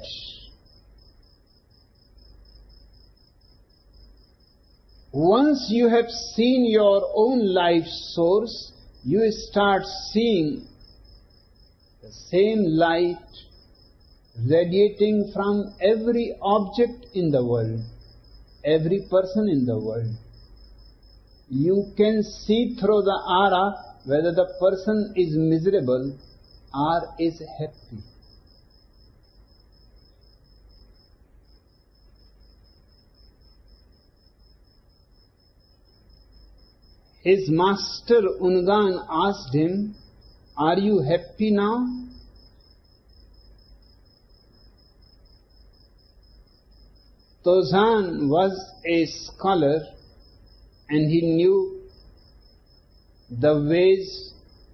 Once you have seen your own life source, you start seeing the same light radiating from every object in the world, every person in the world. You can see through the aura whether the person is miserable or is happy. His master Ungan asked him, "Are you happy now?" Tozan was a scholar and he knew the ways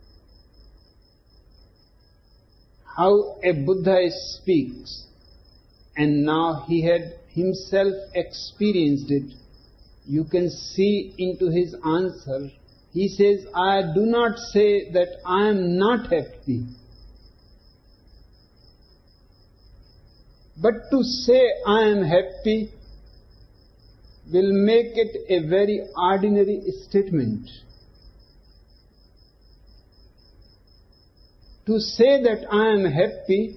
how a Buddha speaks, and now he had himself experienced it. You can see into his answer. He says, "I do not say that I am not happy. But to say I am happy will make it a very ordinary statement. To say that I am happy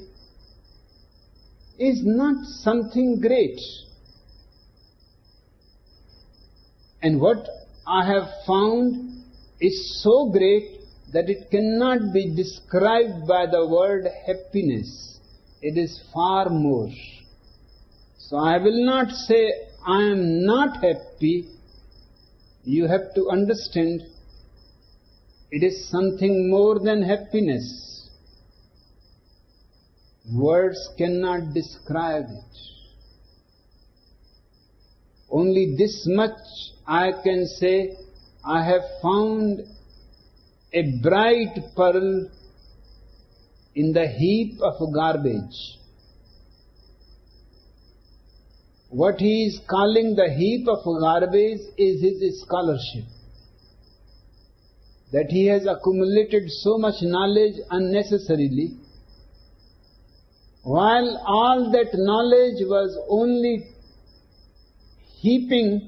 is not something great. And what I have found is so great that it cannot be described by the word happiness. It is far more. So I will not say I am not happy. You have to understand it is something more than happiness. Words cannot describe it. Only this much I can say, I have found a bright pearl in the heap of garbage. What he is calling the heap of garbage is his scholarship. That he has accumulated so much knowledge unnecessarily, while all that knowledge was only heaping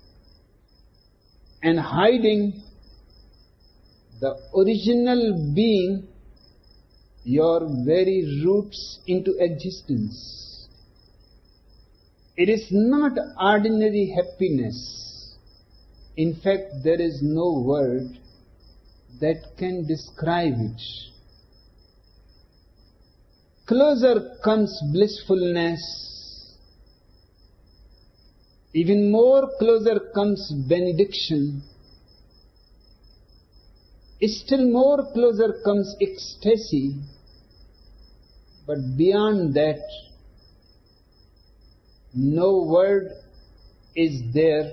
and hiding the original being, your very roots into existence. It is not ordinary happiness. In fact, there is no word that can describe it. Closer comes blissfulness. Even more closer comes benediction. Still more closer comes ecstasy. But beyond that, no word is there.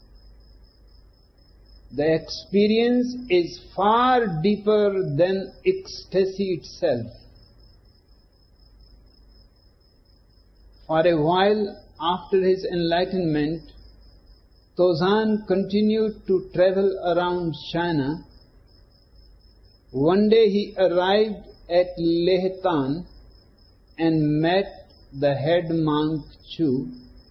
The experience is far deeper than ecstasy itself. For a while after his enlightenment, Tozan continued to travel around China. One day he arrived at Lehtan and met the head monk Chu.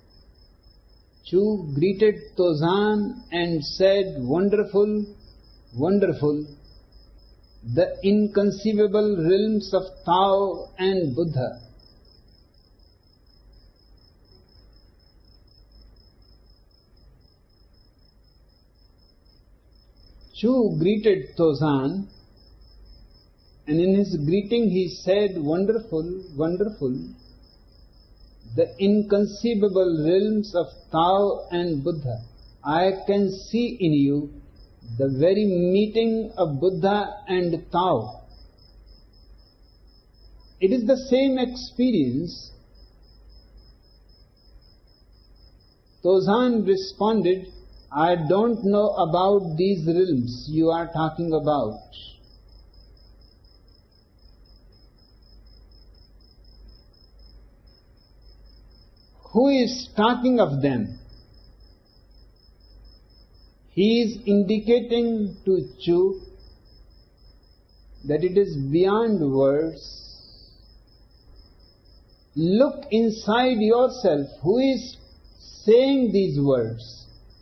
Chu greeted Tozan and said, "Wonderful, wonderful, the inconceivable realms of Tao and Buddha." Chu greeted Tozan, and in his greeting he said, "Wonderful, wonderful, the inconceivable realms of Tao and Buddha. I can see in you the very meeting of Buddha and Tao." It is the same experience. Tozan responded, "I don't know about these realms you are talking about." Who is talking of them? He is indicating to Chu that it is beyond words. Look inside yourself. Who is saying these words?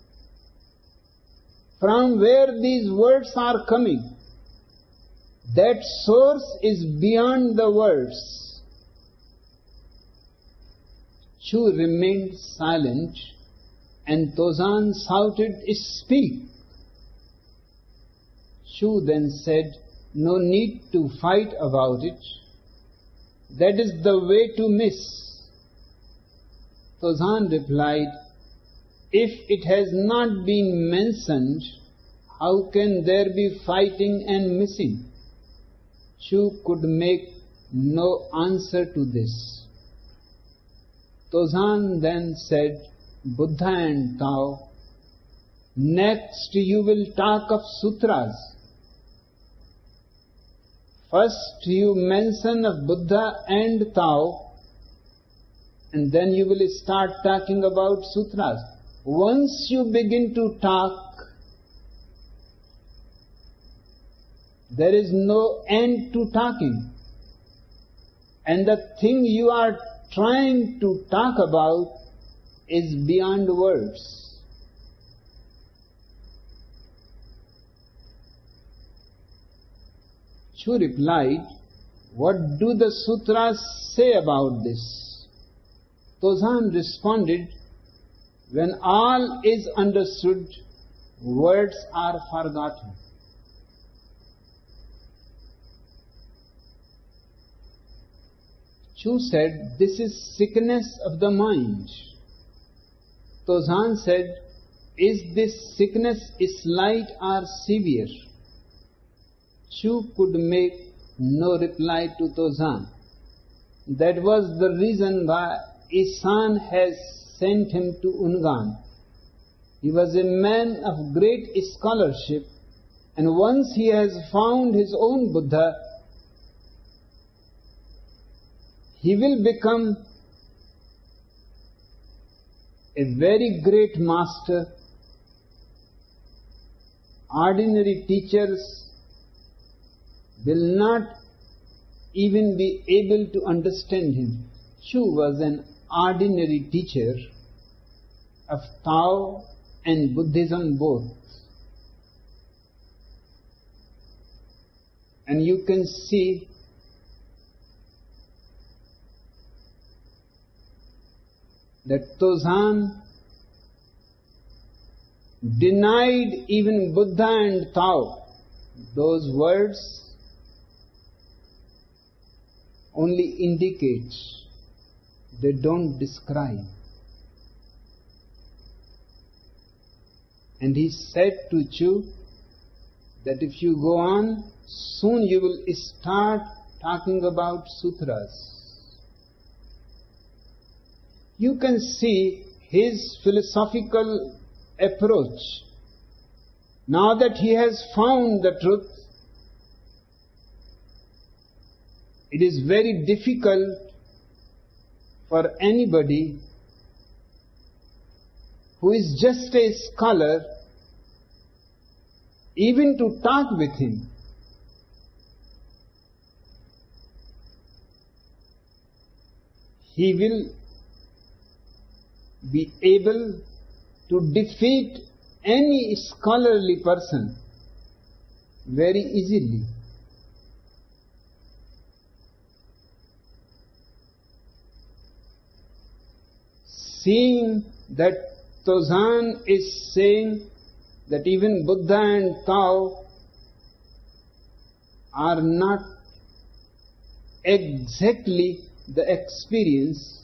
From where these words are coming? That source is beyond the words. Chu remained silent, and Tozan shouted, "Speak!" Chu then said, "No need to fight about it. That is the way to miss." Tozan replied, "If it has not been mentioned, how can there be fighting and missing?" Chu could make no answer to this. Tozan then said, "Buddha and Tao. Next you will talk of sutras. First you mention of Buddha and Tao, and then you will start talking about sutras. Once you begin to talk, there is no end to talking. And the thing you are trying to talk about is beyond words." Chu replied, "What do the sutras say about this?" Tozan responded, "When all is understood, words are forgotten." Chu said, "This is sickness of the mind." Tozan said, "Is this sickness slight or severe?" Chu could make no reply to Tozan. That was the reason why Isan has sent him to Ungan. He was a man of great scholarship, and once he has found his own Buddha, he will become a very great master, ordinary teachers will not even be able to understand him. Chu was an ordinary teacher of Tao and Buddhism both. And you can see that Tozan denied even Buddha and Tao. Those words only indicate, they don't describe. And he said to Chu that if you go on, soon you will start talking about sutras. You can see his philosophical approach. Now that he has found the truth, it is very difficult for anybody who is just a scholar even to talk with him. He will be able to defeat any scholarly person very easily. Seeing that Tozan is saying that even Buddha and Tao are not exactly the experience,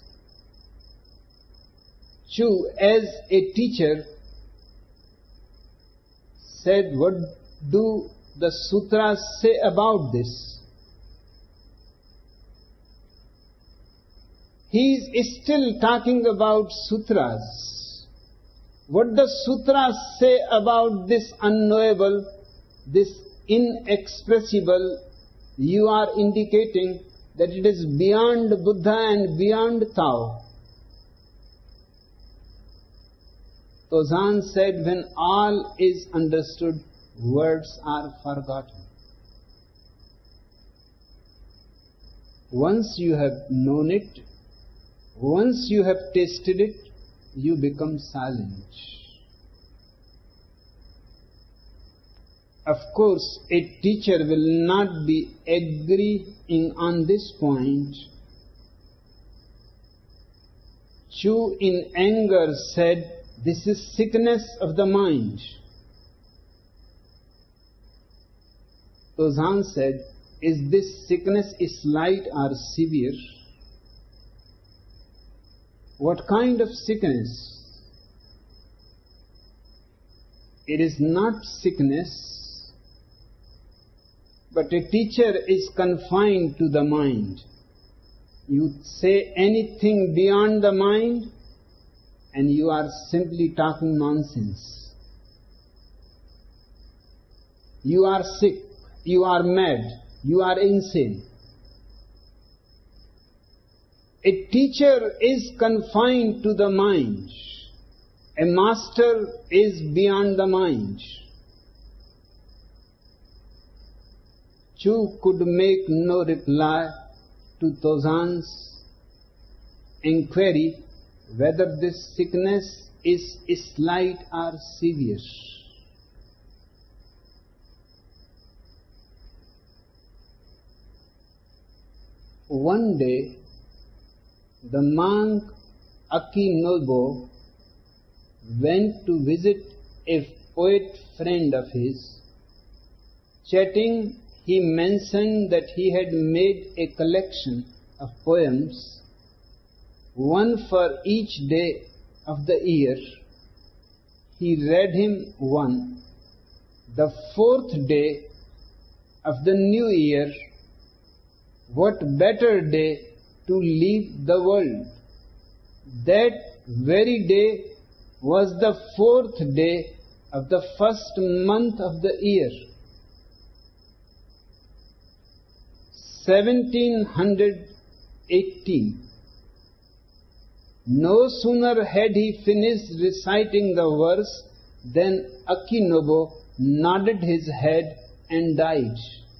Chu, as a teacher, said, what do the sutras say about this? He is still talking about sutras. What the sutras say about this unknowable, this inexpressible, you are indicating that it is beyond Buddha and beyond Tao. Tozan said, when all is understood, words are forgotten. Once you have known it, once you have tasted it, you become silent. Of course, a teacher will not be agreeing on this point. Chu in anger said, this is sickness of the mind. Tozan said, is this sickness slight or severe? What kind of sickness? It is not sickness, but a teacher is confined to the mind. You say anything beyond the mind, and you are simply talking nonsense. You are sick, you are mad, you are insane. A teacher is confined to the mind. A master is beyond the mind. Chu could make no reply to Tozan's inquiry whether this sickness is slight or severe. One day, the monk Akinobo went to visit a poet friend of his. Chatting, he mentioned that he had made a collection of poems, one for each day of the year. He read him one. The fourth day of the new year, what better day to leave the world? That very day was the fourth day of the first month of the year, 1718. No sooner had he finished reciting the verse than Akinobo nodded his head and died.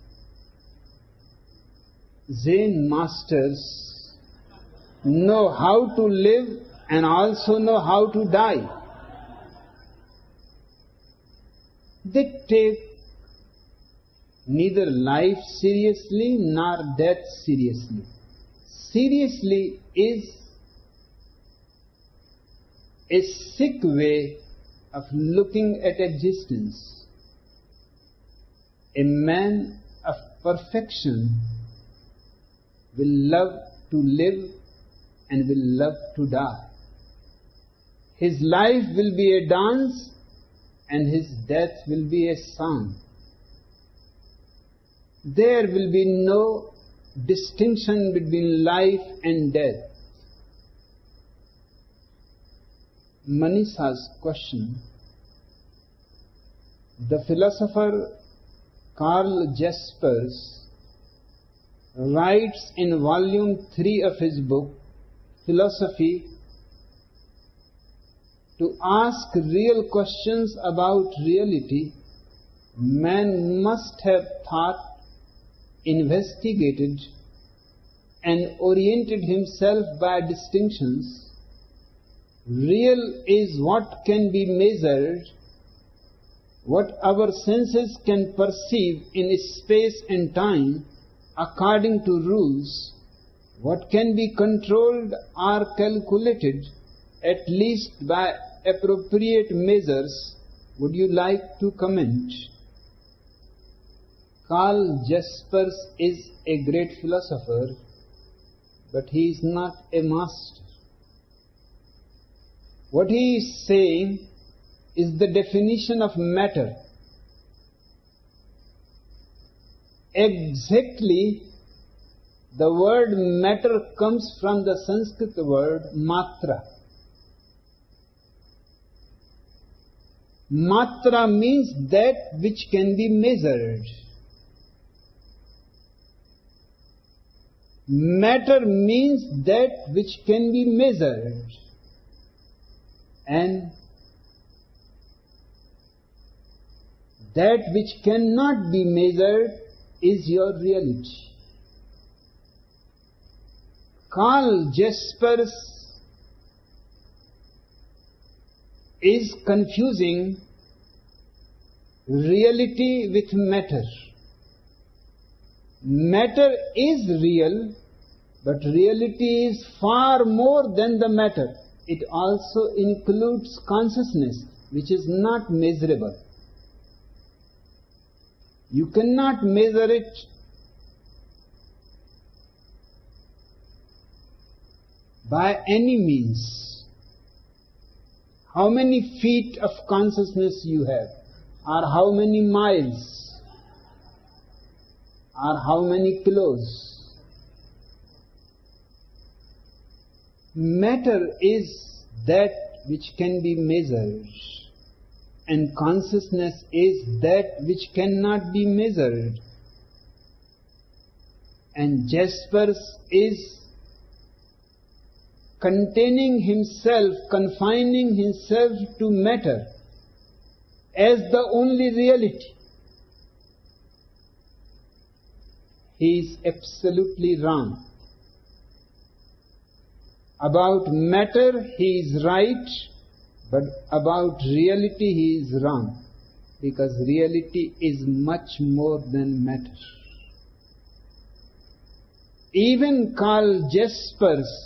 Zen masters know how to live and also know how to die. They take neither life seriously nor death seriously. Seriously is a sick way of looking at existence. A man of perfection will love to live and will love to die. His life will be a dance and his death will be a song. There will be no distinction between life and death. Manisha's question. The philosopher Karl Jaspers writes in volume 3 of his book, Philosophy, to ask real questions about reality, man must have thought, investigated, and oriented himself by distinctions. Real is what can be measured, what our senses can perceive in space and time according to rules. What can be controlled or calculated, at least by appropriate measures. Would you like to comment? Karl Jaspers is a great philosopher, but he is not a master. What he is saying is the definition of matter. Exactly, the word matter comes from the Sanskrit word matra. Matra means that which can be measured. Matter means that which can be measured. And that which cannot be measured is your reality. Karl Jaspers is confusing reality with matter. Matter is real, but reality is far more than the matter. It also includes consciousness, which is not measurable. You cannot measure it. By any means. How many feet of consciousness you have, or how many miles, or how many kilos. Matter is that which can be measured, and consciousness is that which cannot be measured. And Jaspers is confining himself to matter as the only reality. He is absolutely wrong. About matter he is right, but about reality he is wrong, because reality is much more than matter. Even Karl Jaspers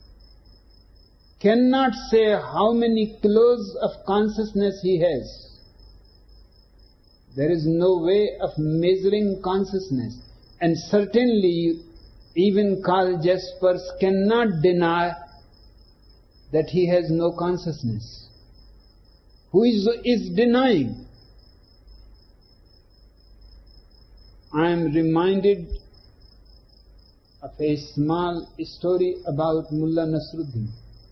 cannot say how many kilos of consciousness he has. There is no way of measuring consciousness, and certainly even Karl Jaspers cannot deny that he has no consciousness. Who is denying? I am reminded of a small story about Mullah Nasruddin.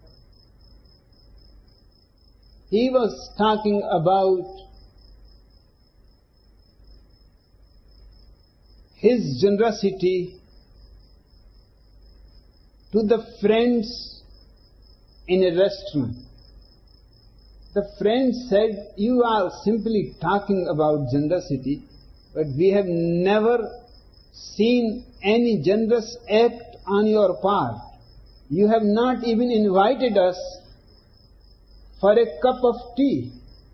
He was talking about his generosity to the friends in a restaurant. The friend said, "You are simply talking about generosity, but we have never seen any generous act on your part. You have not even invited us for a cup of tea."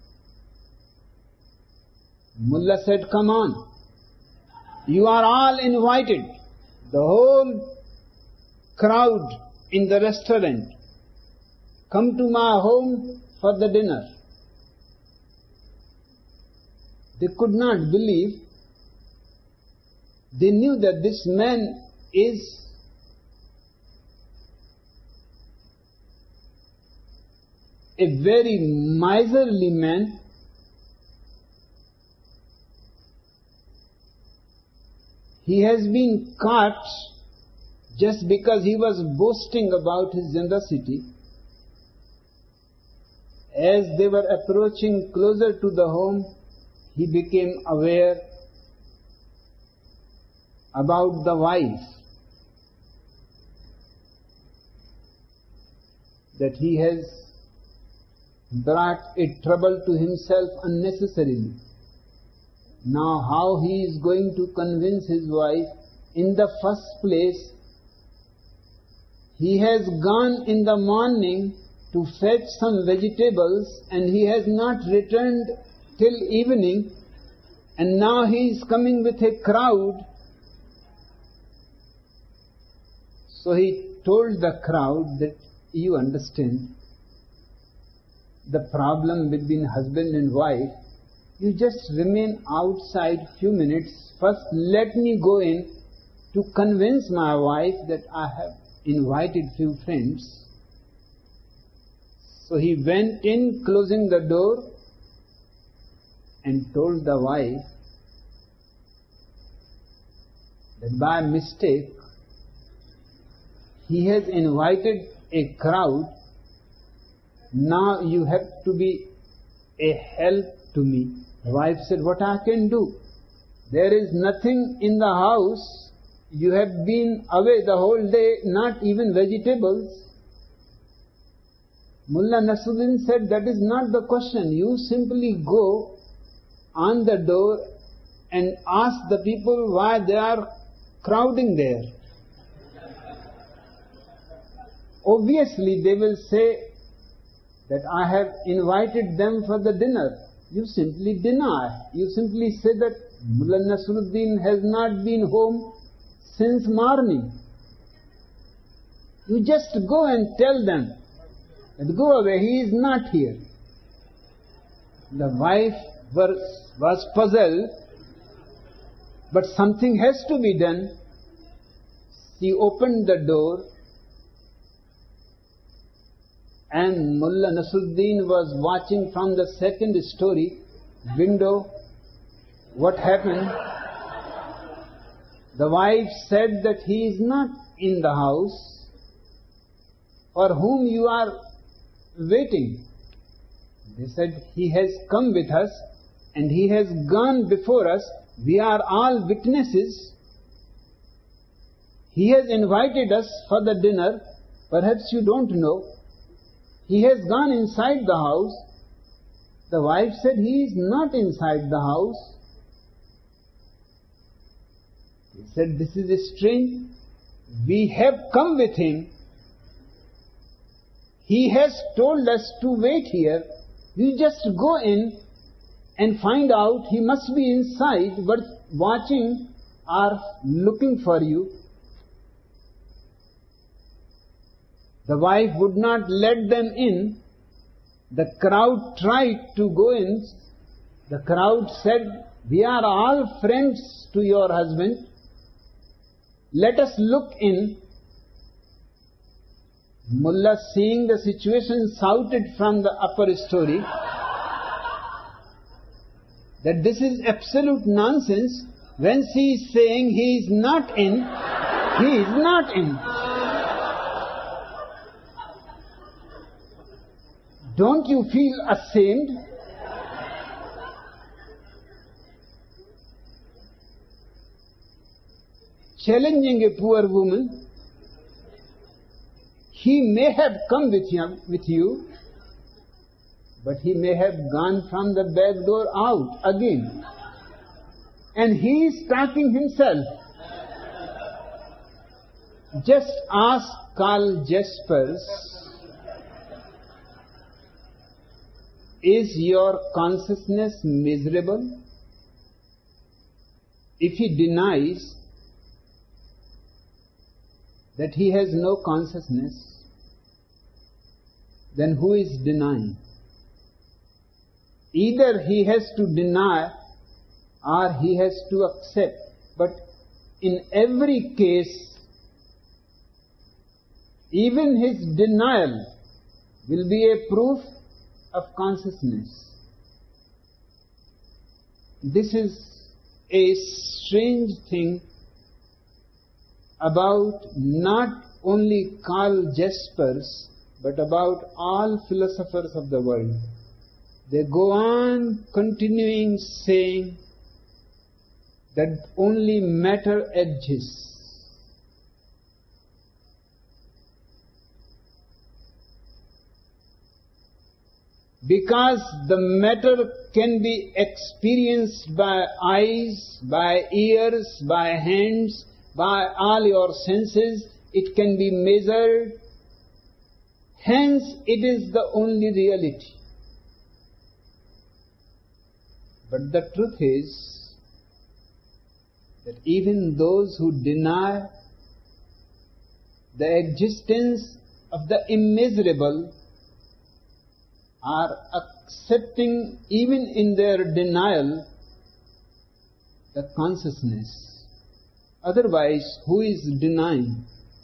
Mullah said, "Come on, you are all invited, the whole crowd in the restaurant. Come to my home for the dinner." They could not believe. They knew that this man is a very miserly man. He has been caught just because he was boasting about his generosity. As they were approaching closer to the home, he became aware about the wife, that he has brought a trouble to himself unnecessarily. Now how he is going to convince his wife? In the first place, he has gone in the morning to fetch some vegetables and he has not returned till evening, and now he is coming with a crowd. So he told the crowd that, "You understand the problem between husband and wife. You just remain outside few minutes. First let me go in to convince my wife that I have invited few friends." So he went in, closing the door, and told the wife that by mistake he has invited a crowd. Now you have to be a help to me. The wife said, "What I can do? There is nothing in the house. You have been away the whole day, not even vegetables." Mullah Nasruddin said, "That is not the question. You simply go on the door and ask the people why they are crowding there. Obviously they will say that I have invited them for the dinner. You simply deny. You simply say that Mullah Nasruddin has not been home since morning. You just go and tell them that go away, he is not here." The wife was puzzled, but something has to be done. She opened the door, and Mullah Nasruddin was watching from the second story window. What happened? The wife said that he is not in the house. For whom you are waiting? They said, "He has come with us and he has gone before us. We are all witnesses. He has invited us for the dinner. Perhaps you don't know. He has gone inside the house." The wife said, "He is not inside the house." He said, "This is strange. We have come with him. He has told us to wait here. You just go in and find out. He must be inside, but watching or looking for you." The wife would not let them in. The crowd tried to go in. The crowd said, "We are all friends to your husband. Let us look in." Mullah, seeing the situation, shouted from the upper story that this is absolute nonsense. When she is saying he is not in, he is not in. Don't you feel ashamed? Challenging a poor woman, He may have come with you, but he may have gone from the back door out again. And he is talking himself. Just ask Karl Jaspers, is your consciousness miserable? If he denies that he has no consciousness, then who is denying? Either he has to deny or he has to accept. But in every case, even his denial will be a proof of consciousness. This is a strange thing about not only Karl Jaspers, but about all philosophers of the world. They go on continuing saying that only matter exists. Because the matter can be experienced by eyes, by ears, by hands, by all your senses, it can be measured. Hence, it is the only reality. But the truth is that even those who deny the existence of the immeasurable are accepting, even in their denial, the consciousness. Otherwise, who is denying?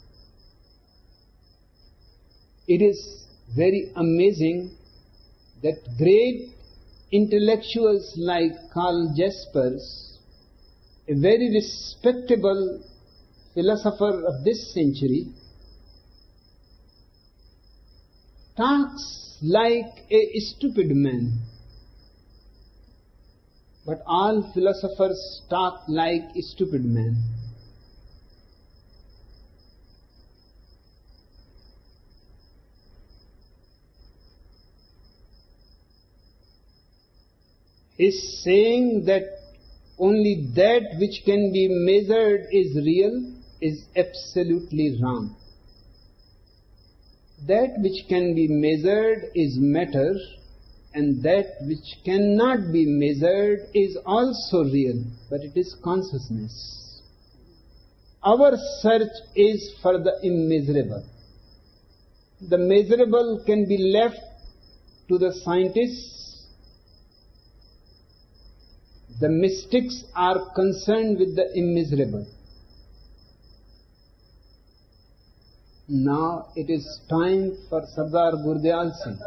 It is very amazing that great intellectuals like Karl Jaspers, a very respectable philosopher of this century, talks like a stupid man. But all philosophers talk like a stupid man. Is saying that only that which can be measured is real is absolutely wrong. That which can be measured is matter, and that which cannot be measured is also real, but it is consciousness. Our search is for the immeasurable. The measurable can be left to the scientists. The mystics are concerned with the immeasurable. Now it is time for Sardar Gurdial Singh.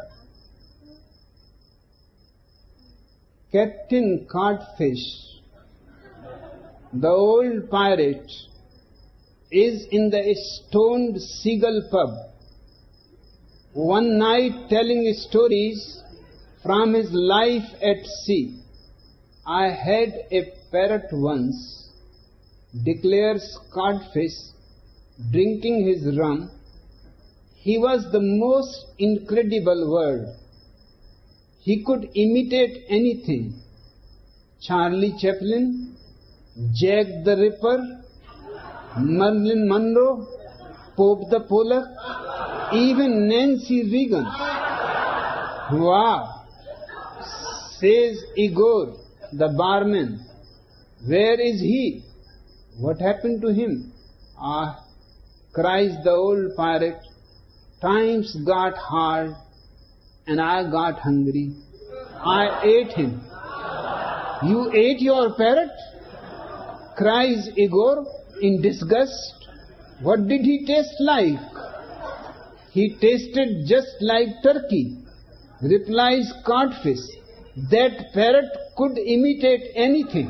Captain Codfish, the old pirate, is in the Stoned Seagull pub one night telling stories from his life at sea. I had a parrot once, declares Codfish, drinking his rum. He was the most incredible word. He could imitate anything. Charlie Chaplin, Jack the Ripper, Marilyn Monroe, Pope the Pollock, even Nancy Reagan. Wow, says Igor, the barman. Where is he? What happened to him? Ah, cries the old pirate, times got hard and I got hungry. I ate him. You ate your parrot? Cries Igor in disgust. What did he taste like? He tasted just like turkey, replies Codfish. That parrot could imitate anything.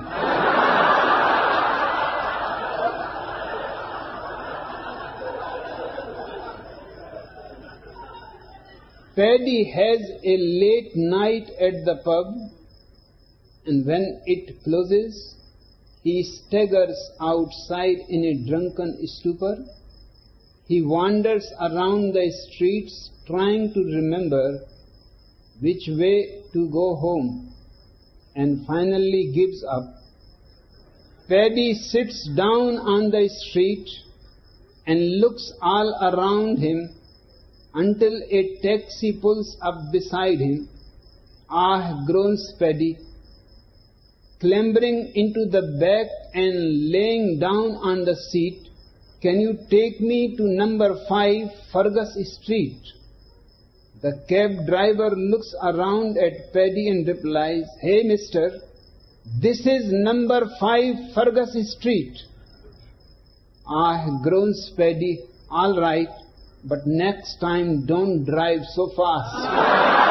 Paddy has a late night at the pub, and when it closes, he staggers outside in a drunken stupor. He wanders around the streets trying to remember which way to go home and finally gives up. Paddy sits down on the street and looks all around him until a taxi pulls up beside him. Ah, groans Paddy, clambering into the back and laying down on the seat. Can you take me to number 5 Fergus Street? The cab driver looks around at Paddy and replies, Hey mister, this is number 5 Fergus Street. Ah, groans Paddy, all right, but next time don't drive so fast.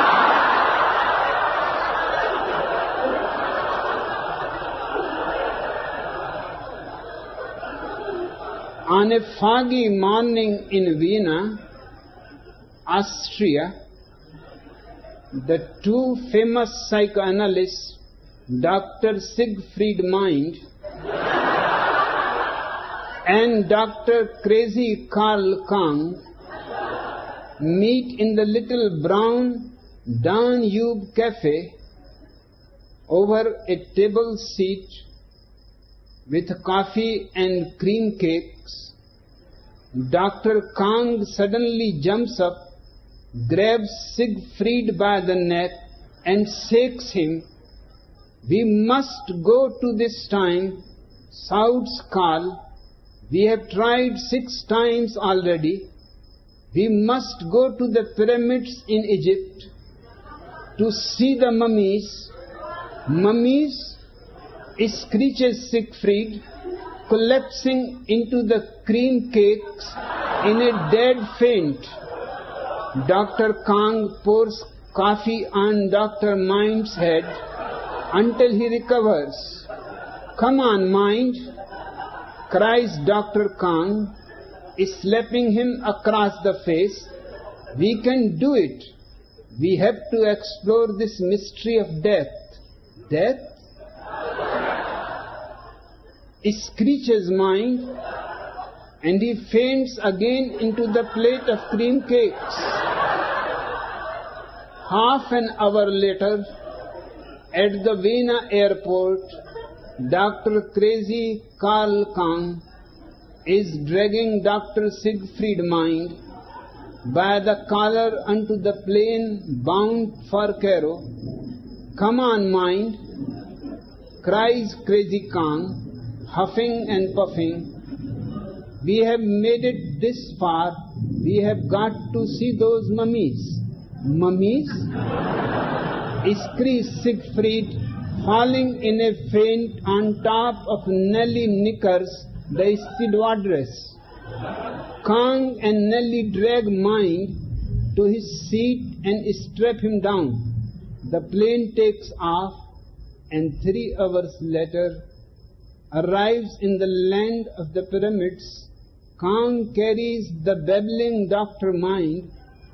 On a foggy morning in Vienna, Austria, the two famous psychoanalysts, Dr. Siegfried Mind and Dr. Crazy Karl Kang, meet in the little brown Danube cafe over a table seat with coffee and cream cakes. Dr. Kang suddenly jumps up, grabs Siegfried by the neck and shakes him. We must go to this time, shouts Karl. We have tried 6 times already. We must go to the pyramids in Egypt to see the mummies. Mummies? Screeches Siegfried, collapsing into the cream cakes in a dead faint. Dr. Kang pours coffee on Dr. Mind's head until he recovers. Come on, Mind, cries Dr. Kang, slapping him across the face. We can do it. We have to explore this mystery of death. Death? Screeches Mind, and he faints again into the plate of cream cakes. Half an hour later, at the Vienna airport, Dr. Crazy Karl Kang is dragging Dr. Siegfried Mind by the collar onto the plane bound for Cairo. Come on, Mind, cries Crazy Kang, huffing and puffing. We have made it this far. We have got to see those mummies. Mummies? Screeched Siegfried, falling in a faint on top of Nelly Knickers, the stewardess. Kang and Nelly drag Mind to his seat and strap him down. The plane takes off, and 3 hours later arrives in the land of the pyramids. Kang carries the babbling Dr. Mind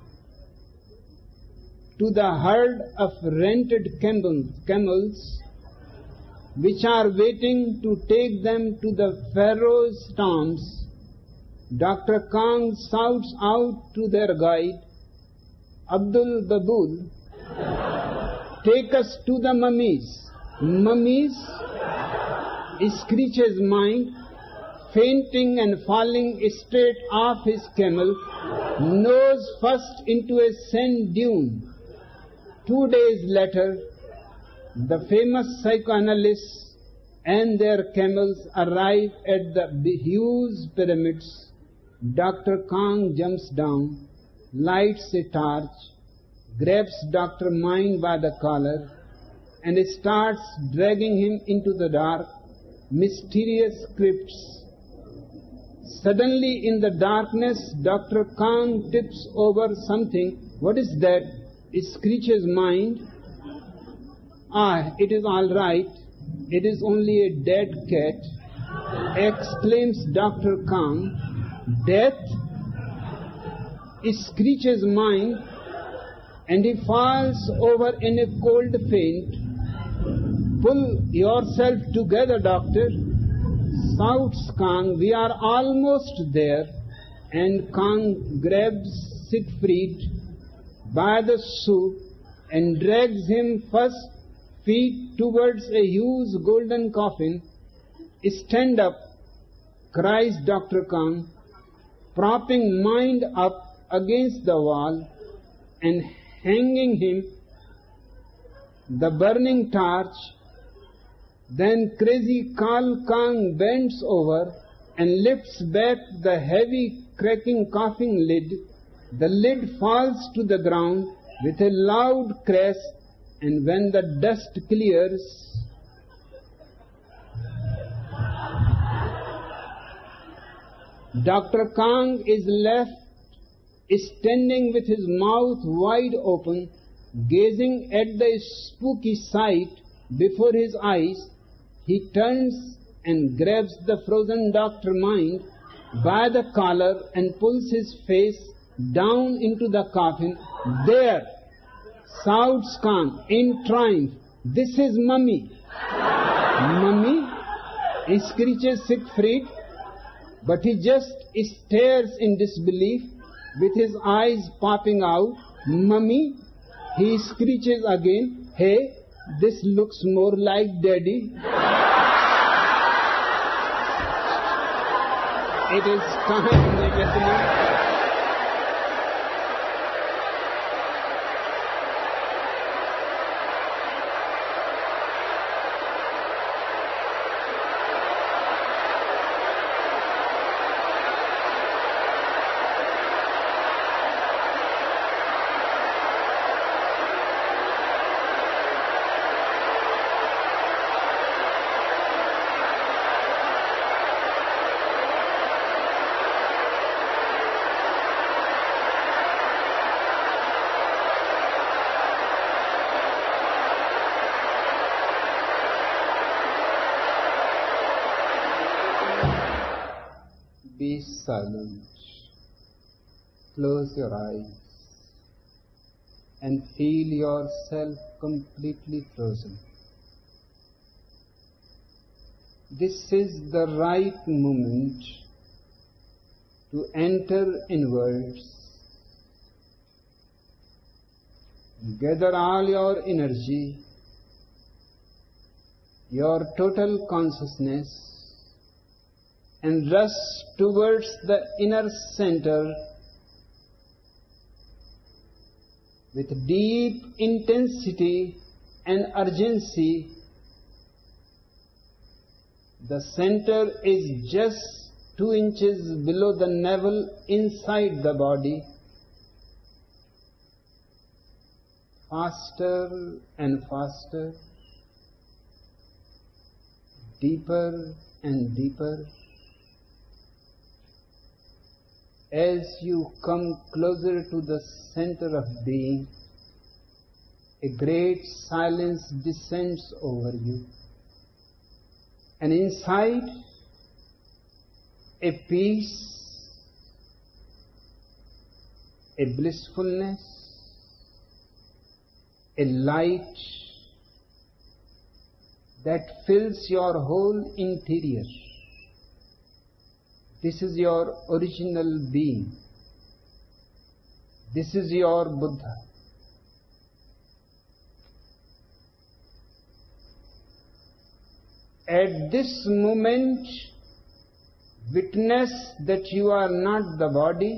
to the herd of rented camels which are waiting to take them to the Pharaoh's tombs. Dr. Kang shouts out to their guide, Abdul Babul, take us to the mummies. Mummies? Screeches Mind, fainting and falling straight off his camel, nose first into a sand dune. 2 days later, the famous psychoanalysts and their camels arrive at the huge pyramids. Dr. Kang jumps down, lights a torch, grabs Dr. Mind by the collar, and starts dragging him into the dark, mysterious crypts. Suddenly in the darkness, Dr. Kang tips over something. What is that? Screeches Mind. Ah, it is all right. It is only a dead cat, exclaims Dr. Kang. Death? Screeches Mind, and he falls over in a cold faint. Pull yourself together, doctor, shouts Kang. We are almost there. and Kang grabs Siegfried by the suit and drags him first feet towards a huge golden coffin. "Stand up," cries Dr. Kang, propping Mind up against the wall and hanging him the burning torch. Then crazy Karl Kang bends over and lifts back the heavy cracking coffin lid. The lid falls to the ground with a loud crash, and when the dust clears, Dr. Kang is left standing with his mouth wide open, gazing at the spooky sight before his eyes. He turns and grabs the frozen Dr. Mind by the collar and pulls his face down into the coffin. "There!" shouts Kang in triumph. "This is Mummy." "Mummy?" screeches Siegfried, but he just stares in disbelief with his eyes popping out. "Mummy?" he screeches again. "Hey, this looks more like Daddy." It is time, gentlemen. Be silent. Close your eyes and feel yourself completely frozen. This is the right moment to enter inwards. Gather all your energy, your total consciousness, and rush towards the inner center with deep intensity and urgency. The center is just 2 inches below the navel inside the body. Faster and faster, deeper and deeper. As you come closer to the center of being, a great silence descends over you. And inside, a peace, a blissfulness, a light that fills your whole interior. This is your original being. This is your Buddha. At this moment, witness that you are not the body,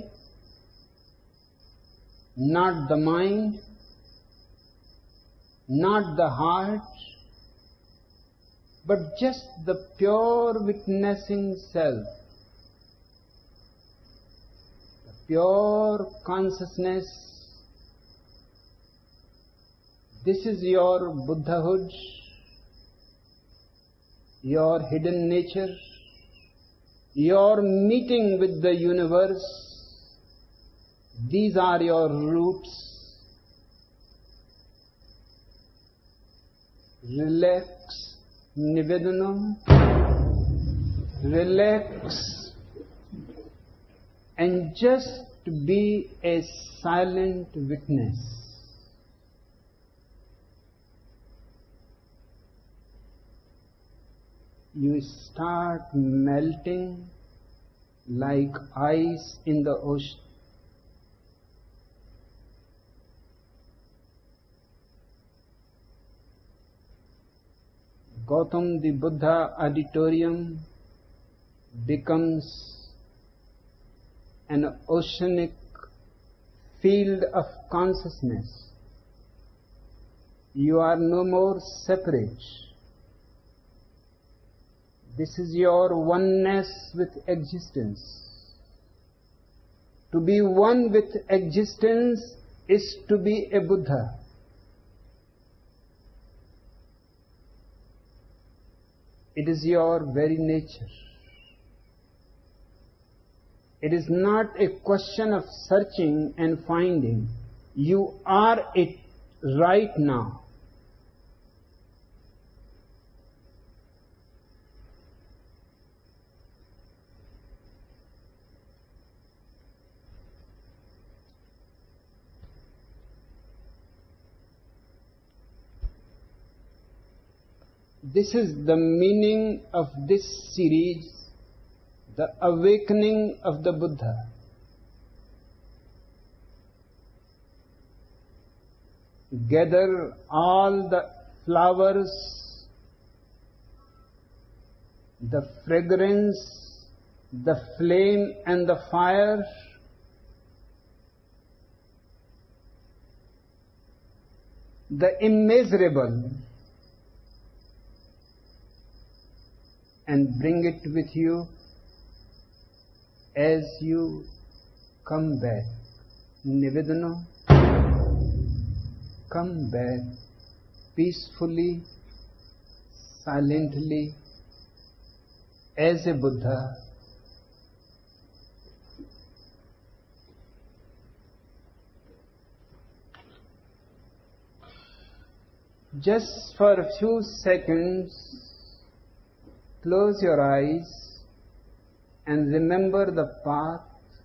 not the mind, not the heart, but just the pure witnessing self. Pure consciousness. This is your Buddhahood, your hidden nature, your meeting with the universe. These are your roots. Relax, Nivedanam. Relax. And just be a silent witness. You start melting like ice in the ocean. Gautam the Buddha auditorium becomes an oceanic field of consciousness. You are no more separate. This is your oneness with existence. To be one with existence is to be a Buddha. It is your very nature. It is not a question of searching and finding. You are it right now. This is the meaning of this series, the awakening of the Buddha. Gather all the flowers, the fragrance, the flame and the fire, the immeasurable, and bring it with you as you come back. Nivedana, come back peacefully, silently, as a Buddha. Just for a few seconds, close your eyes and remember the path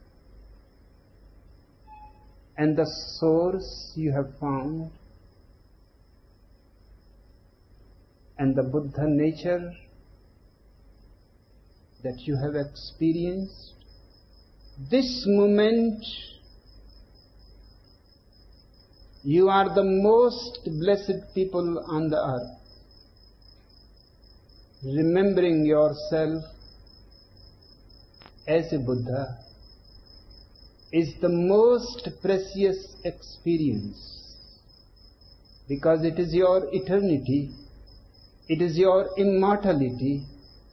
and the source you have found and the Buddha nature that you have experienced. This moment, you are the most blessed people on the earth. Remembering yourself as a Buddha is the most precious experience, because it is your eternity, it is your immortality.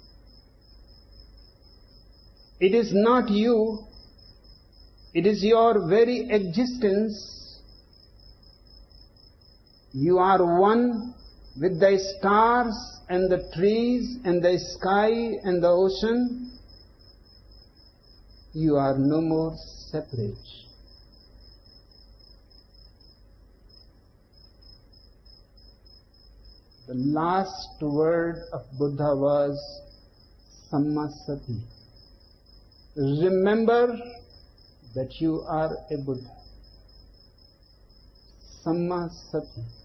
It is not you, it is your very existence. You are one with the stars and the trees and the sky and the ocean. You are no more separate. The last word of Buddha was Sammasati. Remember that you are a Buddha. Sammasati.